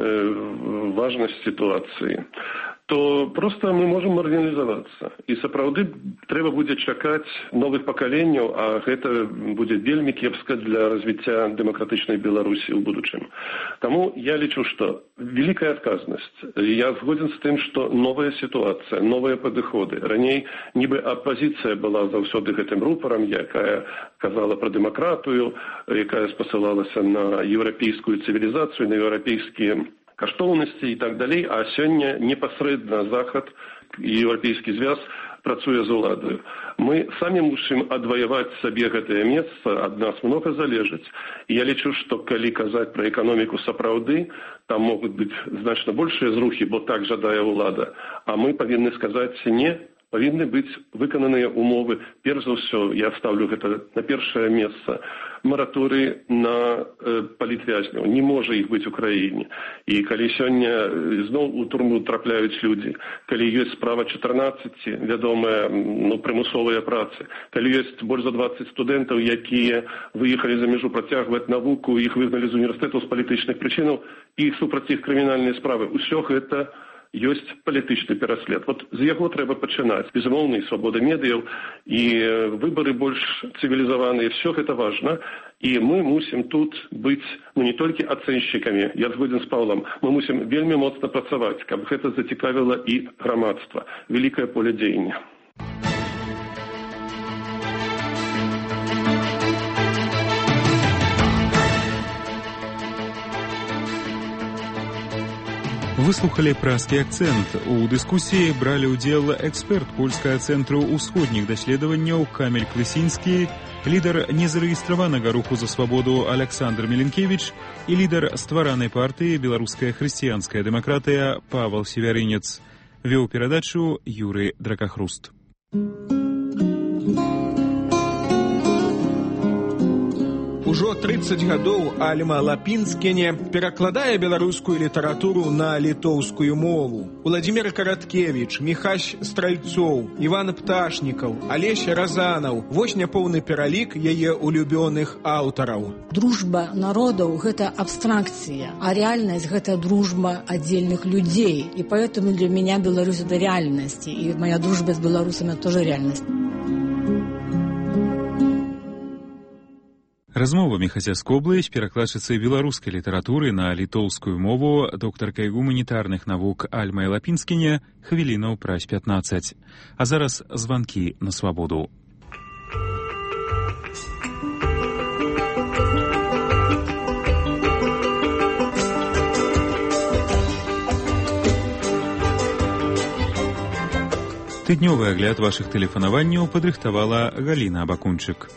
э, важнасць сітуацыі, то просто мы можем маргіналізавацца. І сапраўды трэба будзе чакаць новых пакаленняў, а гэта будзе вельмі кепска для развіцця дэмакратычнай Беларусі ў будучым. Таму я лічу, што великая адказнасць. Я згоден з тым, што новая сітуацыя, новыя падыходы. Раней нібы апазіцыя была заўсёды гэтым рупарам, якая казала пра дэмакратыю, якая спасылалася на еўрапейскую цывілізацыю, на еўрапейскія каштоўнасці і так далей, а сёння непасрэдна захад і еўрапейскі звяз працуе з уладаю. Мы самі мусім адваяваць сабе гэтае месца, ад нас многа залежыць. І я лічу, што калі казаць пра эканоміку сапраўды, там могуць быць значна большыя зрухі, бо так жадае ўлада. А мы павінны сказаць не, павінны быць выкананыя умовы. Перш за ўсё, я ставлю гэта на першае месца. Мараторый на э, палітвязняў. Не можа іх быць у краіне. І калі сёння зноў у турму трапляюць людзі, калі ёсць справа чатырнаццаці, вядомая, ну, прымусовыя працы, калі ёсць больш за дваццаць студэнтаў, якія выехалі за мяжу працягваць навуку, іх выгналі з універсітэтаў з палітычных прычынаў, і супраць іх крымінальныя справы. Усё гэта ёсць палітычны пераслед. Вот з яго трэба пачынаць. Безумоўна, і свабода медыяў, і выбары больш цывілізаваныя. Все гэта важна. І мы мусім тут быць, ну, не толькі ацэншчыкамі, я згоден з Паўлам, мы мусім вельмі моцна працаваць, каб гэта зацікавіла і грамадства. Вялікае поле дзеяння. Выслухали пражскі акцэнт. У дыскусіі бралі ўдзел эксперт польскага цэнтру ўсходніх даследаванняў Каміль Клысінскі, лідар незарэгістраванага руху за свабоду Аляксандр Меленкевіч і лідар стваранай партыі «Беларуская хрысціянская дэмакратыя» Павал Севярынец. Вёў перадачу Юрый Дракахруст. Ужо трыццаць гадоў Альма Лапінскіне перакладае беларускую літаратуру на літоўскую мову. Уладзімір Караткевіч, Міхась Стральцоў, Іван Пташнікаў, Алесь Разанаў. Вось няпоўны пералік яе улюбёных аўтараў. Дружба народаў – гэта абстракцыя, а реальнасць – гэта дружба аддзельных людзей. И поэтому для меня Беларусь – это реальность. И моя дружба с белорусами – тоже реальность. Размовамі хаця скоблаюць перакладчыцай беларускай літаратуры на літоўскую мову доктаркай гуманітарных навук Альмай Лапінскіне хвілінаў праз пятнаццаць. А зараз званкі на свабоду. Тыднёвы агляд вашых тэлефанаванняў падрыхтавала Галіна Абакунчык.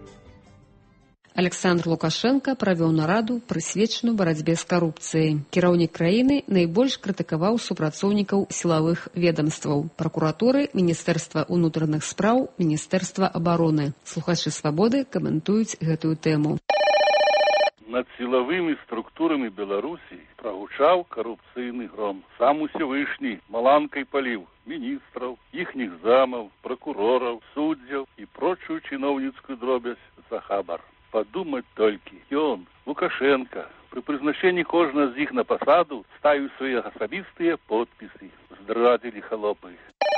Александр Лукашенко правёў нараду, прысвечаную барацьбе з карупцыяй. Кіраўнік краіны найбольш крытыкаваў супрацоўнікаў сілавых ведомстваў, пракуратуры, Міністэрства ўнутраных спраў, Міністэрства абароны. Слухачы «Свабоды» каментуюць гэтую тэму. Над сілавымі структурамі Беларусі прагучаў карупцыйны гром. Сам Усевышні маланкай паліў міністраў, іхніх замаў, пракурораў, суддзяў і прочую чыноўніцкую дробязь за хабар. Подумать толькі, ён, Лукашенко, пры прызначэнні кожнага з іх на пасаду ставіў свае асабістыя подпісы. Здрадзілі халопы.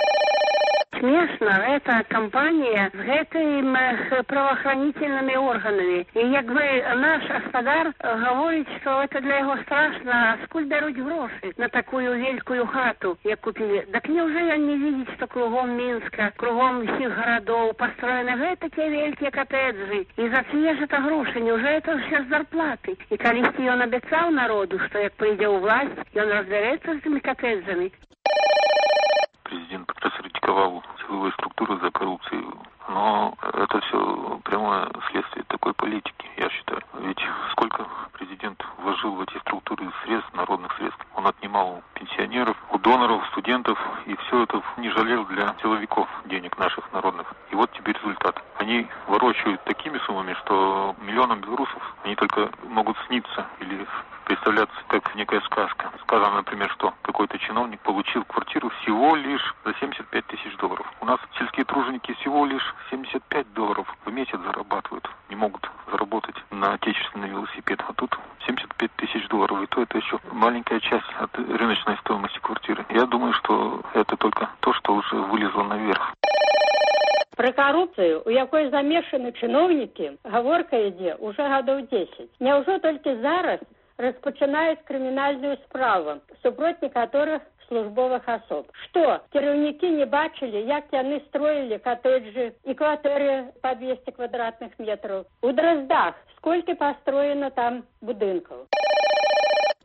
Смешно, это компания с этими правоохранительными органами. И якби наш господар говорит, что это для его страшно, скуль беруть гроши на такую великую хату, як купили. Так неужели он не видит, что кругом Минска, кругом всех городов построены же такие великие коттеджи? И за чьи же это гроши? Неужели это все зарплаты? И когда он обещал народу, что як придя у власть, и он разберется с этими коттеджами. Президент раскритиковал силовые структуры за коррупцию, но это все прямое следствие такой политики, я считаю. Ведь сколько президент вложил в эти структуры средств, народных средств, он отнимал у пенсионеров, у доноров, студентов, и все это не жалел для силовиков денег наших народных. И вот теперь результат. Они ворочают такими суммами, что миллионам белорусов они только могут сниться или представляться как некая сказка. Сказано, например, что какой-то чиновник получил квартиру всего лишь за семьдесят пять тысяч долларов. У нас сельские труженики всего лишь семьдесят пять долларов в месяц зарабатывают. Не могут заработать на отечественный велосипед. А тут семьдесят пять тысяч долларов. И то это еще маленькая часть от рыночной стоимости квартиры. Я думаю, что это только то, что уже вылезло наверх. Про коррупцию, у якой замешаны чыноўнікі, гаворка ідзе уже гадоў дзесяць. Няўжо толькі зараз распачынаюць крымінальную справу супроць некаторых службовых особ. Что, кіраўнікі не бачили, як яны строили коттеджи и квартиры по двести квадратных метров? У Дроздах сколько построено там будинков?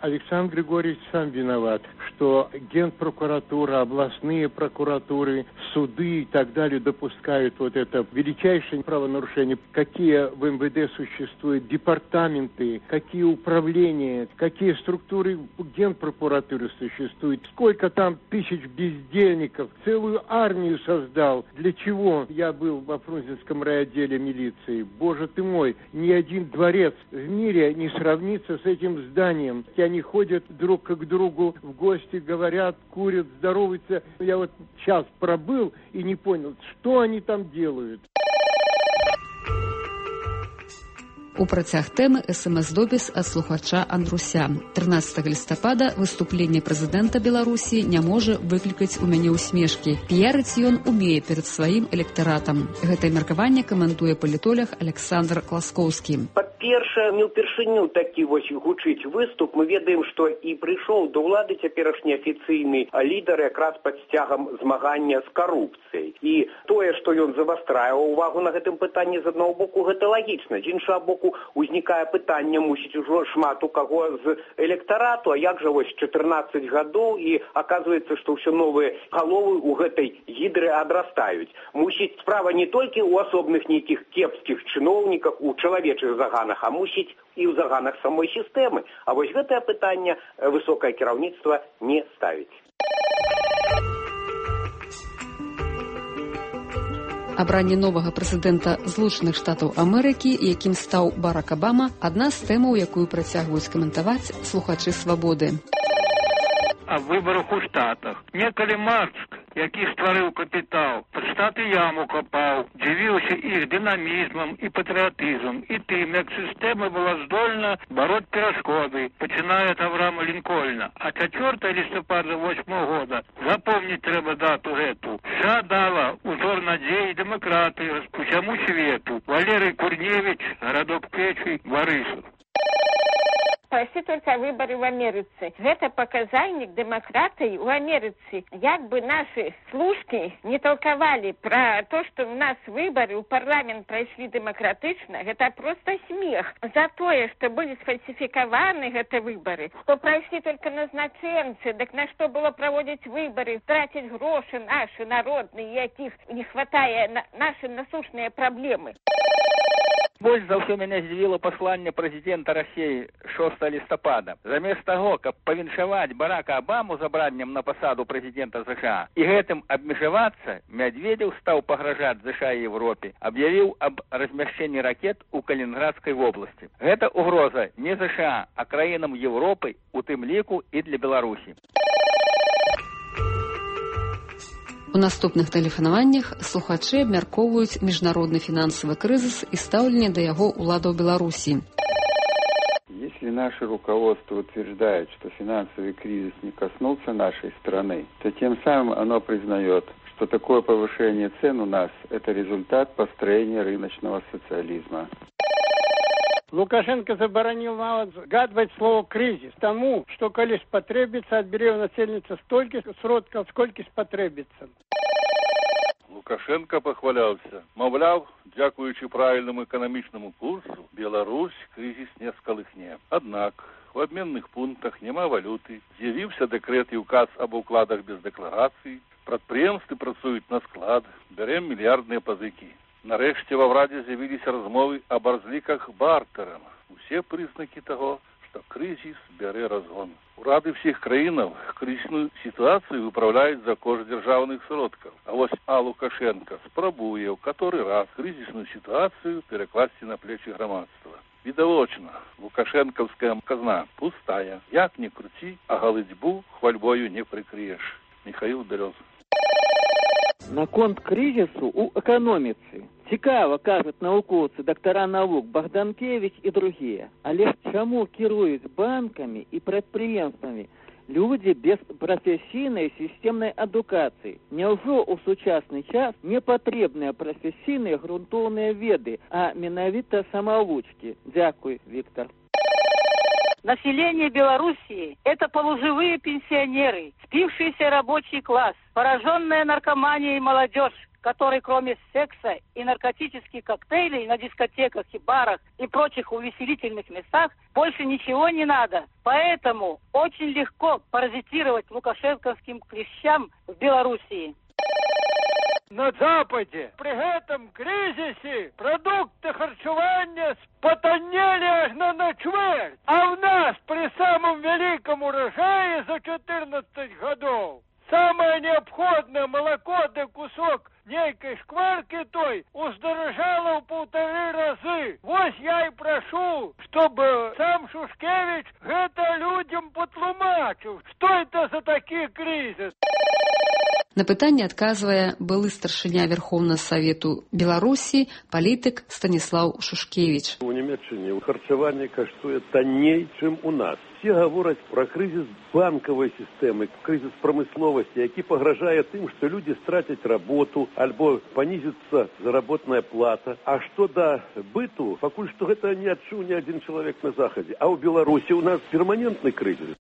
Александр Григорьевич сам виноват, что Генпрокуратура, областные прокуратуры, суды и так далее допускают вот это величайшее правонарушение. Какие в эм вэ дэ существуют департаменты, какие управления, какие структуры Генпрокуратуры существуют, сколько там тысяч бездельников, целую армию создал. Для чего? Я был во Фрунзенском райотделе милиции. Боже ты мой, ни один дворец в мире не сравнится с этим зданием. Они ходят друг к другу в гости, говорят, курят, здороваются. Я вот час пробыл и не понял, что они там делают. У працяг тэмы эс эм эс-допіс ад слухача Андруся. трынаццатага лістапада выступленне прэзідэнта Беларусі не можа выклікаць у мяне ўсмешкі. Піярыць ён умее перад сваім электаратам. Гэтае меркаванне каментуе палітолог Александр Класкоўскі. Па-першае, не ўпершыню такі вось гучыць выступ. Мы ведаем, што і прыйшоў да ўлады цяперашні афіцыйны лідар якраз пад сцягам змагання з карупцыяй. І тое, што ён завастрае ўвагу на гэтым пытанні, з аднаго боку, гэта лагічна. З іншага боку, узнікае пытанне, мусіць, ужо шмат у каго з электарату, а як жа вось чатырнаццаць гадоў, і аказваецца, што ўсё новыя галовы ў гэтай гідры адрастаюць. Мусіць, справа не толькі ў асобных нейкіх кепскіх чыноўніках, у чалавечых заганах, а мусіць і ў заганах самой сістэмы. А вось гэтае пытанне высокае кіраўніцтва не ставіць. Абранне новага прэзідэнта Злучаных Штатаў Амерыкі, якім стаў Барак Абама, адна з тэмаў, якую працягваюць каментаваць слухачы «Свабоды». О выборах у Штатах. Некалі Маркс, які стварыў капітал, пад штаты яму капаў, дзівіўся іх дынамізмам і патрыятызмам, і тым, як сістэма была здольна бароць перашкоды, пачынае ад Авраама Лінкольна. А чацвёртага лістапада восьмага года, запомніць трэба дату гэту, США дала узор надзеі дэмакратыі усяму свету. Валерый Курневич, гарадок Печы, Барысаў. Спроси только выборы в Америце. Это показальник демократии в Америце. Як бы наши служки не толковали про то, что у нас выборы, у парламент прошли демократично, это просто смех. За то, что были сфальсификованы эти выборы, что прошли только назначенцы, так на что было проводить выборы, тратить гроши наши народные, яких не хватает на наши насущные проблемы. Больш за ўсё мяне здзівіла пасланне прэзідэнта Расіі шостага лістапада. Замест таго, каб павіншаваць Барака Абаму з абраннем на пасаду прэзідэнта ЗША і гэтым абмежавацца, Мядведзеў стаў пагражаць ЗША і Европе, аб'явіў аб размяшчэнні ракет у Калінінградскай вобласці. Гэта угроза не ЗША, а краінам Европы, у тым ліку і для Беларусі. У наступных тэлефанаваннях слухачы абмяркоўваюць міжнародны фінансавы крызіс і стаўленне да яго ўладаў Беларусі. Если наше руководство утверждает, что финансовый кризис не коснулся нашей страны, то тем самым оно признает, что такое повышение цен у нас – это результат построения рыночного социализма. Лукашенко заборонил нават згадваць слово «кризис» тому, что коли спотребится, отбере у насельніцтва столько сродков, сколько спотребится. Лукашенко похвалялся. Мовляв, дякуючи правильному экономичному курсу, Беларусь кризис не сколыхне. Однак в обменных пунктах нема валюты, з'явився декрет и указ об укладах без деклараций, прадпрыемствы працуюць на склад, берем миллиардные пазыки. Нарэшце ва ўрадзе з'явіліся размовы аб разліках бартэрам. Усе прызнакі таго, што крызіс бярэ разгон. Урады ўсіх краінаў крызісную сітуацыю выпраўляюць за кошт дзяржаўных сродкаў. А вось А. Лукашенко спрабуе ў каторы раз крызісную сітуацыю перакласці на плечы грамадства. Відавочна, лукашэнкаўская казна пустая. Як не круці, а галыцьбу хвальбою не прыкрыеш. Михаил Берёз. Наконт кризису у экономицы. Цікава, кажуть навукоўцы, доктора наук Богданкевич і другие. Але чаму кіруюць банками і прадпрыемствамі люди без профессийной системной адукации? Няўжо ў сучасны час не патрэбныя профессийные грунтоўныя веды, а менавіта самавучки? Дякуй, Виктор. Население Белоруссии – это полуживые пенсионеры, спившийся рабочий класс, пораженная наркоманией молодежь, который кроме секса и наркотических коктейлей на дискотеках и барах и прочих увеселительных местах больше ничего не надо. Поэтому очень легко паразитировать лукашенковским клещам в Белоруссии. На Западе при этом кризисе продукты харчевания потонели аж на четверть. А у нас при самом великом урожае за четырнадцать годов самое необходное молоко да кусок некой шкварки той уздорожало в полторы разы. Вот я и прошу, чтобы сам Шушкевич это людям потлумачил. Что это за такие кризисы? На пытанне адказвае былы старшыня Верховнага Савету Беларусі палітык Станіслаў Шушкевіч. У Німеччыне харчаванне каштуе танней, чым у нас. Все говорят про кризис банковой системы, кризис промысловости, які пагражае тым, что люди стратят работу, альбо понизится заработная плата. А что до быту, пакуль что это не адчуў ни один человек на Заходе. А у Беларуси у нас перманентный кризис.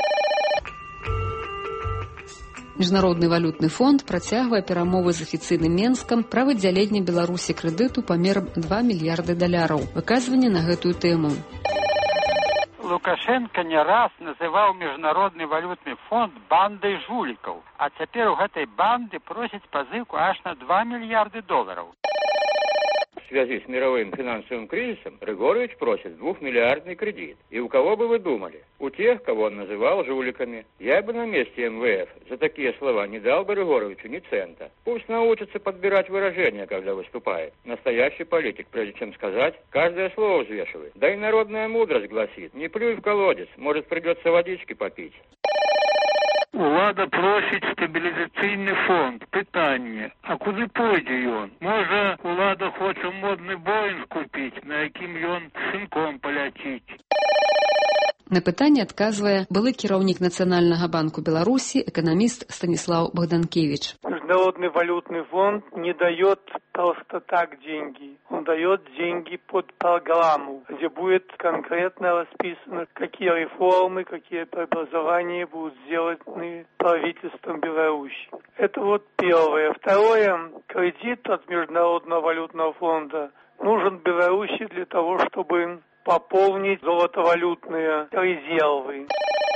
Міжнародны валютны фонд працягвае перамовы з афіцыйным Менскам пра выдзяленне Беларусі крэдыту памерам два мільярды даляраў. Выказванне на гэтую тэму. Лукашенко не раз называў Міжнародны валютны фонд бандай жулікаў, а цяпер у гэтай банды просяць пазыку аж на два мільярды долараў. В связи с мировым финансовым кризисом Григорович просит двухмиллиардный кредит. И у кого бы вы думали? У тех, кого он называл жуликами. Я бы на месте эм вэ эф за такие слова не дал бы Григоровичу ни цента. Пусть научится подбирать выражения, когда выступает. Настоящий политик, прежде чем сказать, каждое слово взвешивает. Да и народная мудрость гласит: не плюй в колодец, может придется водички попить. Улада просіць стабілізацыйны фонд. Пытанне, а куды пойдзе ён? Можа, улада хоча модны Боинг купіць, на якім ён сынком паляціць? На пытанне адказвае былы кіраўнік Нацыянальнага банку Беларусі, экономист Станислав Богданкевич. Международный валютный фонд не дает просто так деньги. Он дает деньги под программу, где будет конкретно расписано, какие реформы, какие преобразования будут сделаны правительством Беларуси. Это вот первое. Второе. Кредит от Международного валютного фонда нужен Беларуси для того, чтобы пополнить золотовалютные резервы.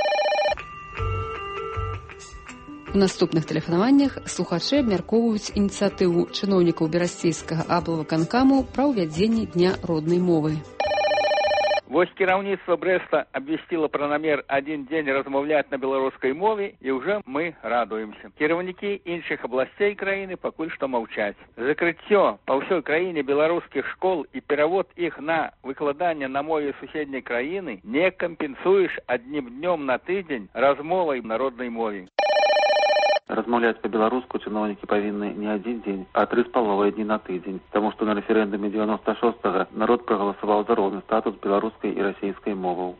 У наступных тэлефанаваннях слухачы абмяркоўваюць ініцыятыву чыноўнікаў берасцейскага аблвыканкаму пра ўвядзенне дня роднай мовы. Вось кіраўніцтва Брэста абвясціла пра намер адзін дзень размаўляць на беларускай мове, і ўжо мы радуемся. Кіраўнікі іншых абласцей краіны пакуль што маўчаць. Закрыццё па ўсёй краіне беларускіх школ і перавод іх на выкладанне на мове суседняй краіны не кампенсуеш адным днём на тыдзень размовай на роднай мове. Размаўляць па-беларуску чыноўнікі павінны не адзін дзень, а тры з паловай дні на тыдзень, таму што на рэферэндуме дзевяноста шостага народ прагаласаваў за роўны статус беларускай і расейскай моваў.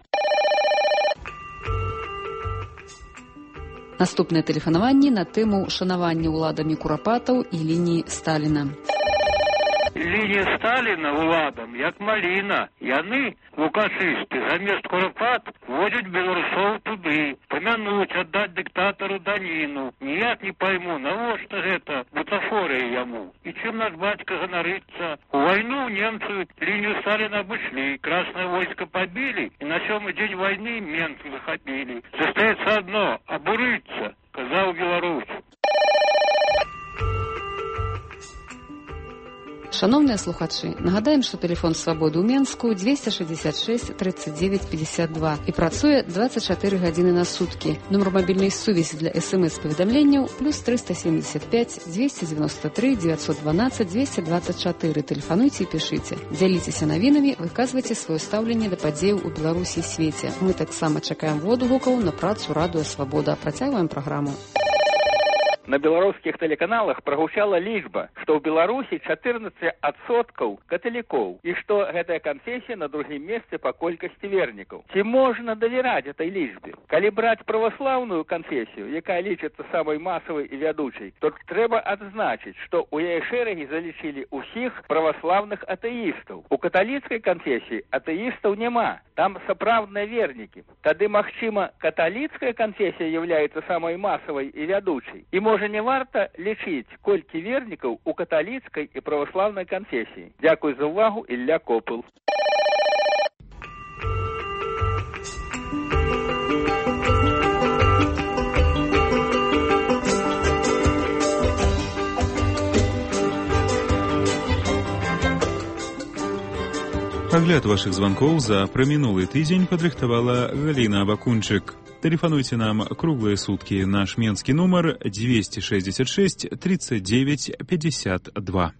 Наступнае тэлефанаванне на тэму шанавання ўладамі курапатаў і лініі Сталіна. Лінія Сталіна уладам, як маліна. Яны, лукашысты, замест курапат водзяць беларусоў туды, памянуць, аддаць дыктатару даніну. Ніяк не пойму, навошта гэта бутафорыя яму. І чым наш бацька ганарыцца? У вайну немцы лінію Сталіна абышлі, краснае войска пабілі, і на сёмы дзень вайны менцы захапілі. Застаецца адно — абурыцца, казаў Беларусь. Шановныя слухачы, нагадаем, што тэлефон свабоды ў Менску дзвесце шэсцьдзесят шэсць трыццаць дзевяць пятьдесят два і працуе двадцать чатыры гадзіны на суткі. Нумар мабільнай сувязі для эс эм эс-паведамленняў плюс триста семьдесят пять двести девяносто три девятьсот двенадцать двести двадцать четыре. Тэлефануйце і пішыце. Дзяліцеся навінамі, выказвайце сваё стаўленне да падзеяў у Беларусі і свеце. Мы таксама чакаем водгукаў на працу радыё Свабода. Працягваем праграму. На беларускіх тэлеканалах прагучала лічба, што ў Беларусі чатырнаццаць адсоткаў каталікоў і што гэтая канфесія на другім месцы па колькасці вернікаў. Ці можна давяраць этой лічбе? Калі браць праваслаўную канфесію, якая лічыцца самай масавай і вядучай, то трэба адзначыць, што ў яе шэрагі залічылі ўсіх праваслаўных атэістаў. У каталіцкай канфесіі атэістаў няма, там сапраўдныя вернікі. Тады, магчыма, каталіцкая канфесія з'яўляецца самай масавай і вядучай. І можа Можа, не варта лічыць, колькі вернікаў у каталіцкай і праваслаўнай канфесіі. Дзякуй за ўвагу, Ілля Копыл. Агляд вашых званкоў за прамінулы тыдзень падрыхтавала Галіна Абакунчык. Тэлефануйце нам круглыя суткі. Наш менскі нумар двести шестьдесят шесть тридцать девять пятьдесят два.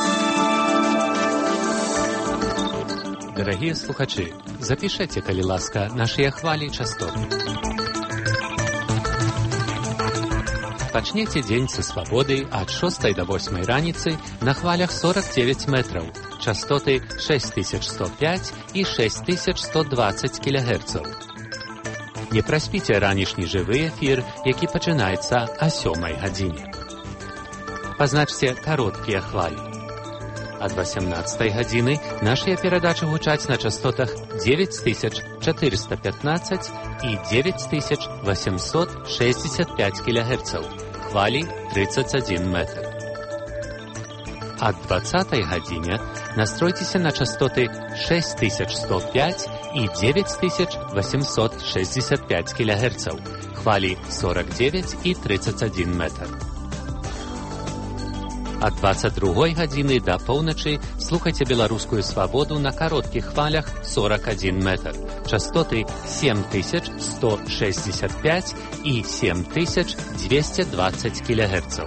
Дарагія слухачы, запішайце, калі ласка, нашыя хвалі частот. Пачнеце дзень са свабоды ад шостай да восьмай раніцы на хвалях сорок девять метраў, частоты шесть тысяч сто пять і шесть тысяч сто двадцать кілогерцаў. Не праспіце ранішні жывы эфір, які пачынаецца о сёмай гадзіне. Пазначце кароткія хвалі. Ад восемнадцатай гадзіны нашыя перадачы гучаць на частотах девять тысяч четыреста пятнадцать і девять тысяч восемьсот шестьдесят пять кілогерцаў, хвалі тридцать один метр. Ад двадцатай гадзіне настройцеся на частоты шесть тысяч сто пять і девять тысяч восемьсот шестьдесят пять кілогерцаў, хвалі сорок девять і тридцать один метр. Ад двадцать другой гадзіны да поўначы слухайце беларускую свабоду на кароткіх хвалях сорок один метр, частоты семь тысяч сто шестьдесят пять і семь тысяч двести двадцать кілогерцаў.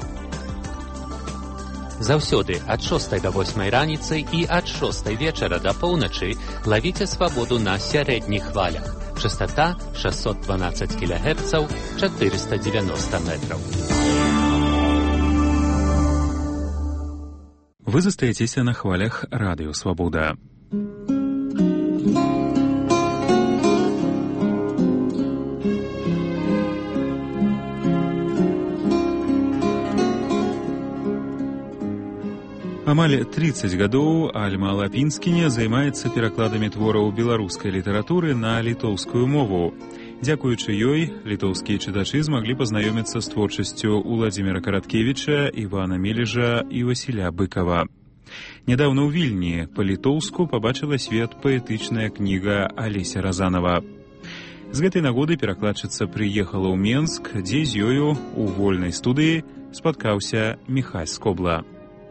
Заўсёды ад шостай да восьмай раніцы і ад шостай вечара да поўначы лавіце свабоду на сярэдніх хвалях. Частота шестьсот двенадцать кілогерцаў, четыреста девяносто метров. Вы застаецеся на хвалях радыё «Свабода». Амаль тридцать гадоў Альма Лапінскіне займаецца перакладамі твораў беларускай літаратуры на літоўскую мову. Дзякуючы ёй, літоўскія чытачы змаглі пазнаёміцца з творчасцю Уладзіміра Караткевіча, Івана Мележа і Васіля Быкава. Нядаўна ў Вільні па-літоўску пабачыла свет паэтычная кніга Алеся Разанова. З гэтай нагоды перакладчыца прыехала ў Менск, дзе з ёю у вольнай студыі спаткаўся Міхась Скобла.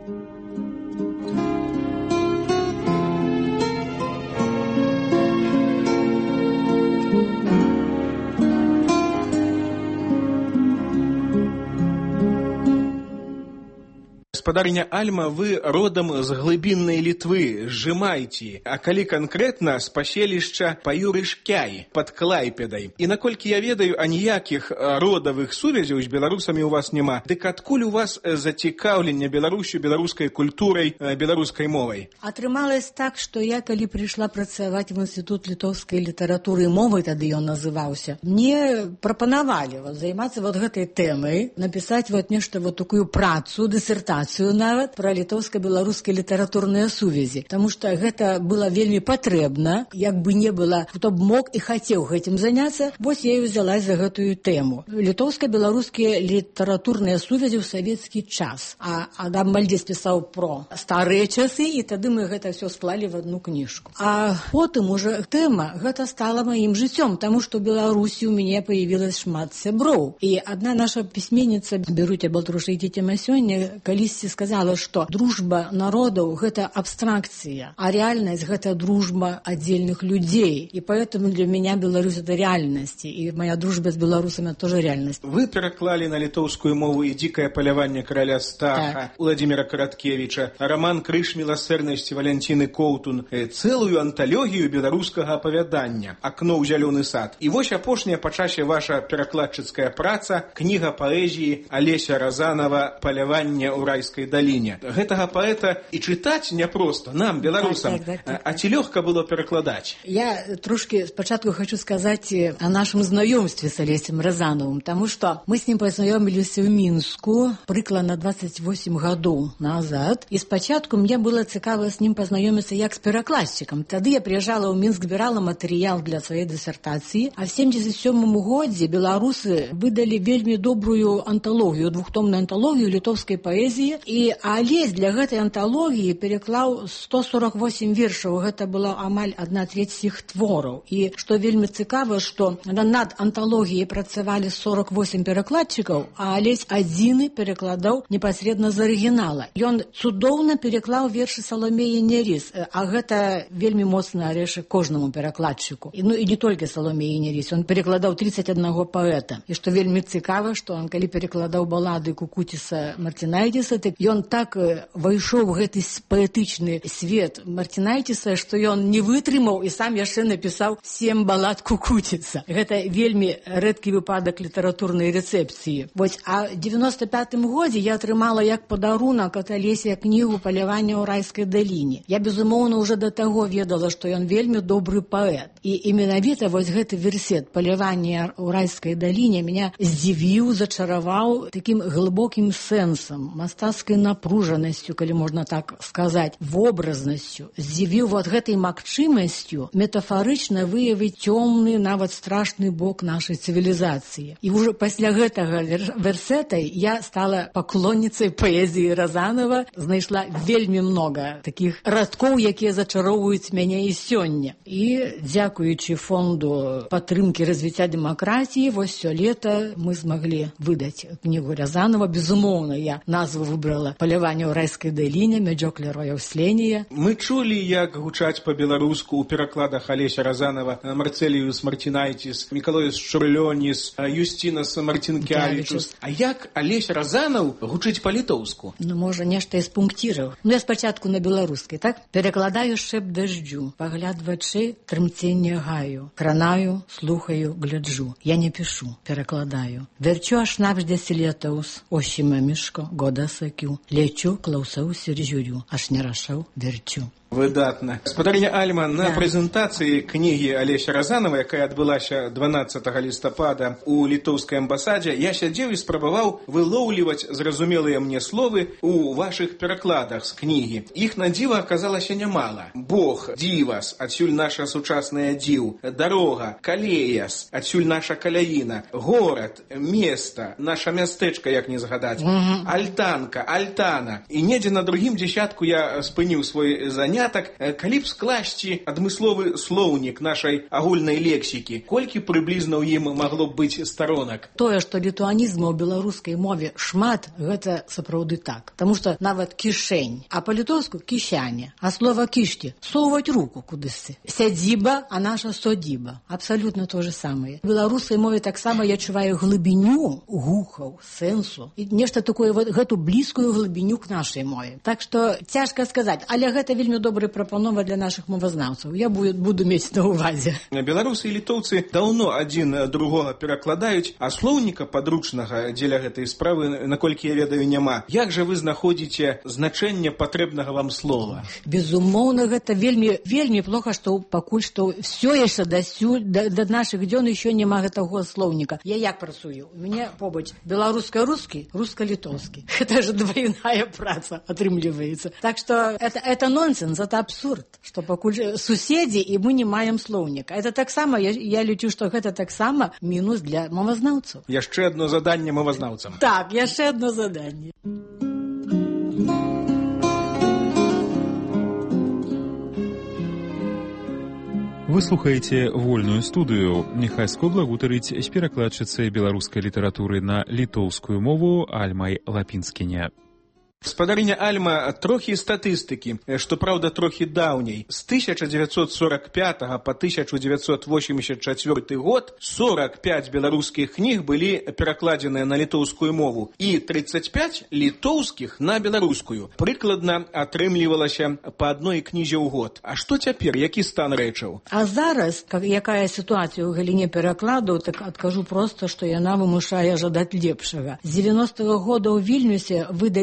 Гаспадарыня Альма, вы родам з глыбіннай Літвы, з Жымайці, а калі канкрэтна з паселішча Паюрышкяй пад Клайпедай. І наколькі я ведаю, аніякіх родавых сувязяў з беларусамі у вас няма. Дык адкуль у вас зацікаўленне Беларусю, беларускай культурай, беларускай мовай? Атрымалось так, што я, калі прыйшла працаваць в Інстытут літоўскай літаратуры і мовы, тады ён называўся, мне прапанавалі вот, займацца вот гэтай тэмай, напісаць вот нешта вот такую працу, дысертацыю нават пра літоўска-беларускай літаратурныя сувязі, таму што гэта было вельмі патрэбна, як бы не было, хто б мог і хацеў гэтым заняцца, вось я і взялась за гэтую тэму. Літоўска-беларускія літаратурныя сувязі ў савецкі час. А Адам Мальдзес пісаў про старыя часы, і тады мы гэта все склалі в одну кніжку. А потым уже тэма гэта стала маім жыццём, таму што ў Беларусі у мяне появилась шмат сяброў. І адна наша пісьменніца, Беруця Балтрушайтіця сёння, калісьці сказала, што дружба народаў гэта абстракцыя, а реальнасць гэта дружба аддзельных людзей. І поэтому для меня Беларусь это реальность, и моя дружба с белорусами тоже реальность. Вы пераклали на літоўскую мову і дзікае паляванне караля Стаха, Уладзіміра Караткевіча, роман Крыж міласэрнасці Валянціны Коўтун, цэлую анталогію беларускага апавядання «Акно ў зялёны сад». І вось апошняя па часе ваша перакладчыцкая праца, кніга паэзіі Алеся Разанова «Паляванне ў райскі райской даліне. Гэтага паэта і чытаць няпроста нам, беларусам. Так, так, так, так. А ці лёгка было перакладаць? Я трошки спочатку хочу сказать о нашем знакомстве с Олесем Розановым, потому что мы с ним познакомились в Минску прикладно двадцать восемь годов назад. И спочатку мне было цікаво с ним познакомиться як с перекладчиком. Тогда я приезжала в Минск, збирала материал для своей диссертации, а в семьдесят седьмом году белорусы выдали вельми добрую антологию, двухтомную антологию литовской поэзии. И Олесь для этой антологии переклал сто сорок восемь вершаў. Это была амаль одна треть всех творов. И что вельми цікаво, что над антологией працавали сорок восемь перекладчиков, а Олесь один перекладал непосредственно з оригинала. И он цудоўна переклал верши Соломеи Нерис, а это вельми моцны орешек кожному перекладчику. И, ну и не только Соломеи Нерис, он перекладал тридцать одного поэта. И что вельми цікаво, что он, коли перекладал баллады Кукутиса Мартинайтиса, так, и он так войшов в этот поэтичный свет Мартинайтиса, что он не вытрымаў и сам яшчэ написал семь баллад Кукутиса. Это вельми рэдкі выпадок литературной рецепции. Вот, а в девяносто пятом году я атрымала як подарунок от Олеся книгу «Поляванне ў райской даліне». Я, безумоўно, уже до того ведала, что он вельми добрый поэт. И менавіта вот гэты версет «Поляванне ў райской даліне» меня здзівіў, зачаровал таким глубоким сенсом, мастацкой напружанностью, коли можно так сказать, вобразнасцю, здзівіў вот гэтай магчымасцю метафорично выявить темный, нават страшный бок нашей цивилизации. И уже после гэтага версета я стала поклонницей поэзии Розанова, знайшла вельми много таких радкоў, якія зачароўваюць мяне і сёння. И дзякуючы фонду падтрымки развития демократии, вот все лето мы смогли выдать книгу Розанова. Безумоўно, я назву выбрала «Поляванне ў райской даліне», «Мяджок Лероя Усления». Мы чулі, як гучаць по-беларуску у перакладах Олеся Розанова Марцеліус Мартинайтис, Миколоис Шурлёнис, Юстинас Мартинкявичус. А як Олесь Розанов гучыць по-літоўску? Ну, можа, нешта из пунктиров. Ну, я спочатку на беларускай, так? Перекладаю шэп дождю, погляд вачэй, трымценне гаю, кранаю, слухаю, гляджу. Я не пишу, перекладаю. Верчу аж навждесь летаус, ощима мішко, года сакю, лечу, клаусау сержурю, аж не рашаў, верчу. Выдатна. Спадарня Альма, на да. прэзентацыі кнігі Олеся Розанова, якая адбылася дванаццатага лістапада у літоўскай амбасадзе, я сядзеў і спрабаваў вылоўліваць зразумелыя мне словы у вашых перакладах з кнігі. Іх на дзіва аказалася нямала. Бог, дзівас, адсюль наша сучасная дзіў, дарога, калеяс, адсюль наша каляіна, горад, места, наша мястэчка, як не згадаць, mm-hmm. альтанка, альтана. І недзе на другім дзесятку я спыніў свой занятак. Калі б скласці адмысловы слоўнік нашай агульнай лексікі, колькі прыблізна ў ім магло б быць сторонак? Тое, што літуанізма ў беларускай мове шмат, гэта сапраўды так. Таму што нават кішэнь, а па-літоўску кішаня, а слова кішкі соваць руку кудысьці. Сядзіба, а наша содзіба. Абсалютна то же самае. В беларускай мове таксама я чуваю глыбіню гухаў, сэнсу і нешта такое, вот, гэту блізкую глыбіню к нашай мове. Так што цяжка сказаць, але гэта вельмі добрая прапанова для наших мовазнаўцаў. Я буду, буду мець на увазе. Беларусы і літоўцы даўно адзін другога перакладаюць, а слоўніка падручнага дзеля гэтай справы, наколькі я ведаю, няма. Як жа вы знаходзіце значэнне патрэбнага вам слова? Безумоўна, гэта вельмі, вельмі плохо, што пакуль што все яшчэ дасюль, да, да наших дзён еще няма гэтага слоўніка. Я як працую? У мяне побач беларуска-рускі, руска-літоўскі. Это же двойная праца атрымліваецца. Так што это, это нонсенс, это абсурд, что пакуль суседзі і мы не маем слоўніка. Это таксама, я, я лічу, што гэта таксама мінус для мовазнаўцаў. Яшчэ одно заданне мовазнаўцам. Так, яшчэ одно заданне. Вы слухаеце вольную студыю. Міхайско благутарыць з перакладчыцай беларускай літаратуры на літоўскую мову Альмай Лапінскіне. Спадарня Альма, трохі статыстыкі, што, праўда, трохі даўняй. З тысяча дзевяцьсот сорок пятага па тысяча дзевяцьсот восемьдесят четвёрты год сорок пять беларускіх кніг былі перакладзеныя на літоўскую мову і тридцать пять літоўскіх на беларускую. Прыкладна атрымлівалася па адной кнізе ў год. А што цяпер? Які стан рэчаў? А зараз, якая сітуацыя ў галіне перакладаў, так адкажу проста, што яна вымушае жадаць лепшага. З девяностого года ў Вільнюсе выдадзена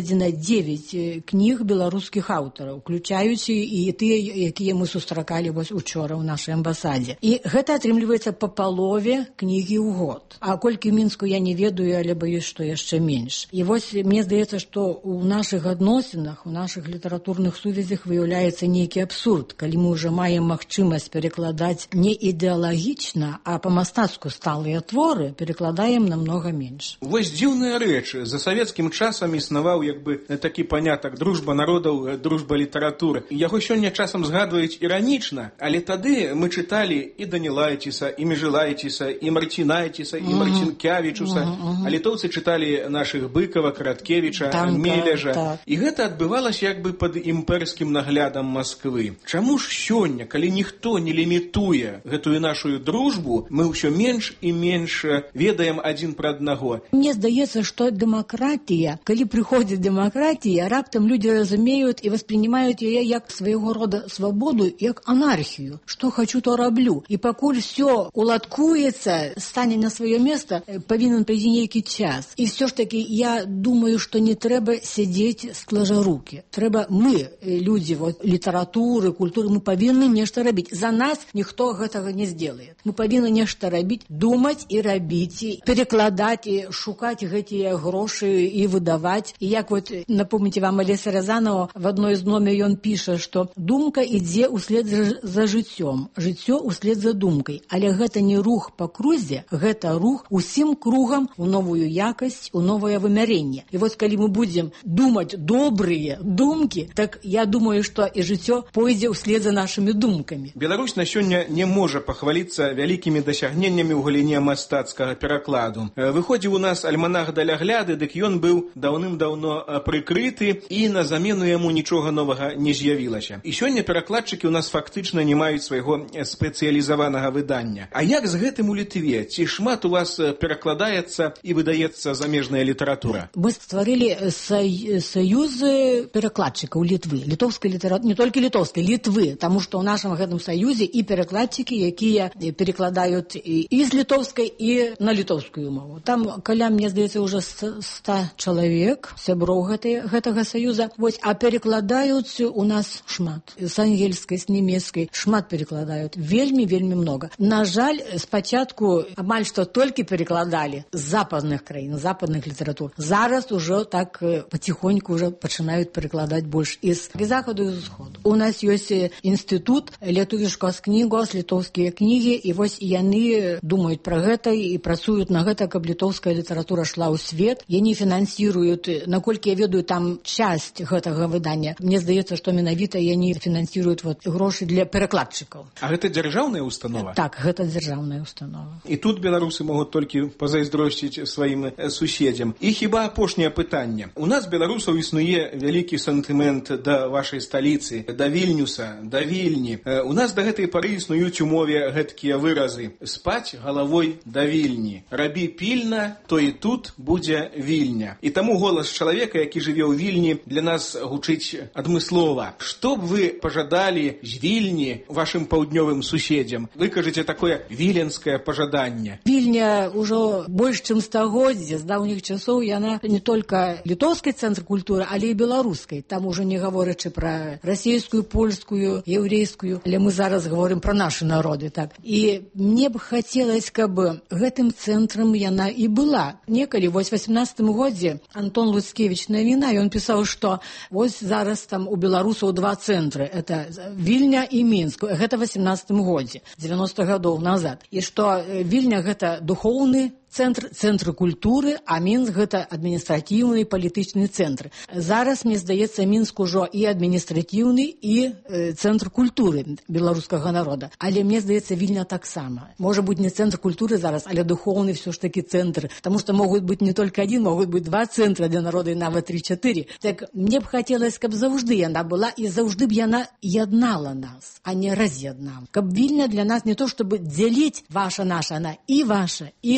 девять кніг беларускіх аўтараў, уключаючы і тыя, якія мы сустракалі вось учора ў нашай амбасадзе. І гэта атрымліваецца па палове кнігі ў год. А колькі Мінску я не ведаю, але баюсь, што яшчэ менш. І вось мне здаецца, што ў нашых адносінах, у нашых літаратурных сувязях выяўляецца нейкі абсурд, калі мы ўжо маем магчымасць перакладаць не ідэалагічна, а па-мастацку сталыя творы, перакладаем намнога менш. Вось дзіўная рэч. За савецкім часам існаваў як бы такі панятак дружба народаў, дружба літаратуры. Яго сёння часам згадваюць іранічна, але тады мы чыталі і Данілайціса, і Межылайціса, і Марцінайціса, і Марцінкявічуса. А літоўцы чыталі нашых Быкава, Караткевіча, Мележа. І гэта адбывалася як бы пад імперскім наглядам Масквы. Чаму ж сёння, калі ніхто не лімітуе гэтую нашу дружбу, мы ўсё менш і менш ведаем адзін пра аднаго? Мне здаецца, што дэмакратія, калі прыходзіць дэмакратія, раптам людзі разумеюць і воспринимаюць яе як свайго рода свабоду, як анархію. Што хачу, то раблю. І пакуль все уладкуецца, стане на сваё месца, павінен прыйсці нейкі час. І все ж таки я думаю, што не трэба сядзець склажа рукі. Трэба мы, людзі вот, літаратуры, культуры, мы павінны нешта рабіць. За нас ніхто гэтага не сделает. Мы павінны нешта рабіць, думаць і рабіць, і перекладаць, і шукаць гэтыя грошы і выдаваць. І як вот, напомните вам, Олеся Рязанова в одной из номер ён піша, што думка ідзе услед за жыццём, жыццё услед за думкай. Але гэта не рух па крузе, гэта рух усім кругам у новую якасць, у новае вымярэнне. І вот калі мы будзем думаць добрыя думкі, так я думаю, што і жыццё пойдзе услед за нашымі думкамі. Беларусь на сёння не можа пахваліцца вялікімі дасягненнямі ў галіне мастацкага перакладу. Выходзіў у нас альманах далягляды, дык ён быў даўным-даўно прыкрыты, і на замену яму нічога новага не з'явілася. І сёння перакладчыкі ў нас фактычна не маюць свайго спецыялізаванага выдання. А як з гэтым у Літве? Ці шмат у вас перакладаецца і выдаецца замежная літаратура? Мы стварылі сай, саюзы перакладчыкаў Літвы. Літоўскай літаратуры, не толькі літоўскай, Літвы, таму што ў нашым гэтым саюзе і перакладчыкі, якія перакладаюць і, і з літоўскай, і на літоўскую мову. Там каля, мне здаецца, ўжо ста чалавек, сяброў гэтай, гэтага саюза. Вось, а перакладаюць у нас шмат. З ангельскай, з нямецкай шмат перакладаюць. Вельмі, вельмі много. На жаль, спачатку амаль што толькі перакладалі з западных краін, з западных літаратур. Зараз ужо так потихоньку уже пачынаюць перакладаць больш і з захаду і з усходу. У нас ёсць інстытут літовішкос кнігос, літоўскія кнігі, і вось яны думаюць пра гэта і працуюць на гэта, каб літоўская літаратура шла ў свет. Яны фінансіруюць, наколькі я ведаю, там часть гэтага выдання. Мне здаецца, што менавіта яны фінансіруюць вот, грошы для перакладчыкаў. А гэта дзяржаўная установа? Так, гэта дзяржаўная установа. І тут беларусы могуць толькі пазайздросціць сваім суседзям. І хіба апошняе пытанне. У нас, беларусаў, існуе вялікі сантымент да вашай сталіцы, да Вільнюса, да Вільні. У нас да гэтай пары існуюць у мове гэткія выразы. Спаць галавой да Вільні. Рабі пільна, то і тут будзе Вільня. І таму голас чалавека, які жыве ў Вільні, для нас гучыць адмыслова. Што б вы пажадалі з Вільні вашым паўднёвым суседзям? Вы кажаце такое віленскае пажаданне. Вільня ўжо больш чым стагоддзя, з даўніх часоў яна не толькі літоўскай цэнтр культуры, але і беларускай. Там ужо не гаворачы пра расійскую, польскую, еўрейскую, але мы зараз говорим пра нашы народы. Так. І мне б хацелось, каб гэтым цэнтрам яна і была. Некалі, вось у васемнадцатым годзе Антон Луцкевіч навіна, ён пісаў, што вось зараз там у беларусаў два цэнтры. Это Вільня і Мінск. Гэта у васемнадцатым годзе, дзевяноста гадоў назад. І што Вільня гэта духоўны цэнтр, цэнтр культуры, а Мінск гэта адміністратыўны палітычны цэнтр. Зараз, мне здаецца, Мінск ужо і адміністратыўны, і э, цэнтр культуры беларускага народа. Але мне здаецца, Вільня таксама. Можа быць не цэнтр культуры зараз, але духоўны все ж таки цэнтр. Таму што могуць быць не толькі адзін, могуць быць два цэнтра для народа, і нават тры-чатыры. Так мне б хацелось, каб заўжды яна была, і заўжды б яна яднала нас, а не раз'яднала. Каб Вільня для нас не то, чтобы дзяліць ваша-наша, она і ваша, і наша.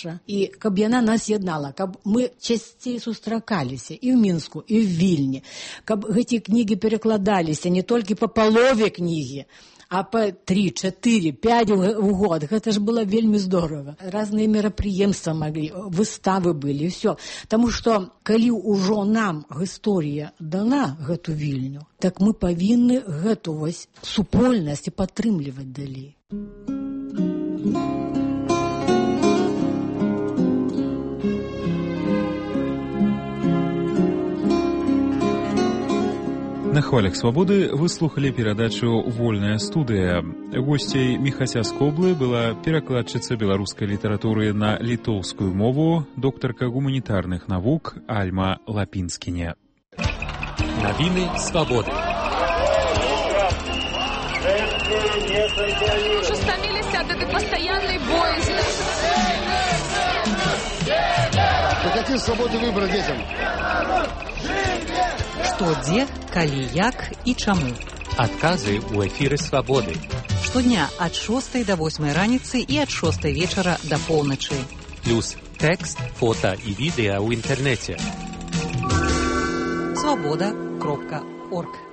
наша, і каб яна нас яднала, каб мы часцей сустракаліся і ў Мінску, і ў Вільні, каб гэті кнігі перакладаліся не толькі па палове кнігі, а па три, четыре, пять у год. Гэта ж было вельмі здорава. Разныя мерапрыемствы маглі, выставы былі, ўсё. Таму што, калі ўжо нам гісторыя дала гэту Вільню, так мы павінны гэту вось супольнасць і падтрымліваць далей. На хвалях свабоды вы слухали перадачу «Вольная студыя». Госцей Міхася Скоблы была перакладчыца беларускай літаратуры на літоўскую мову, доктарка гуманітарных навук Альма Лапінскіне. Навіны свабоды. Уже стаміліся ад этой пастаяннай боязі. Вы какие свободы выбора детям? Што, дзе, калі, як і чаму. Адказы ў эфіры свабоды. Штодня ад шостай да восьмай раніцы і ад шостай вечара да поўначы. Плюс тэкст, фота і відэа ў інтэрнэце. свобода кропка орг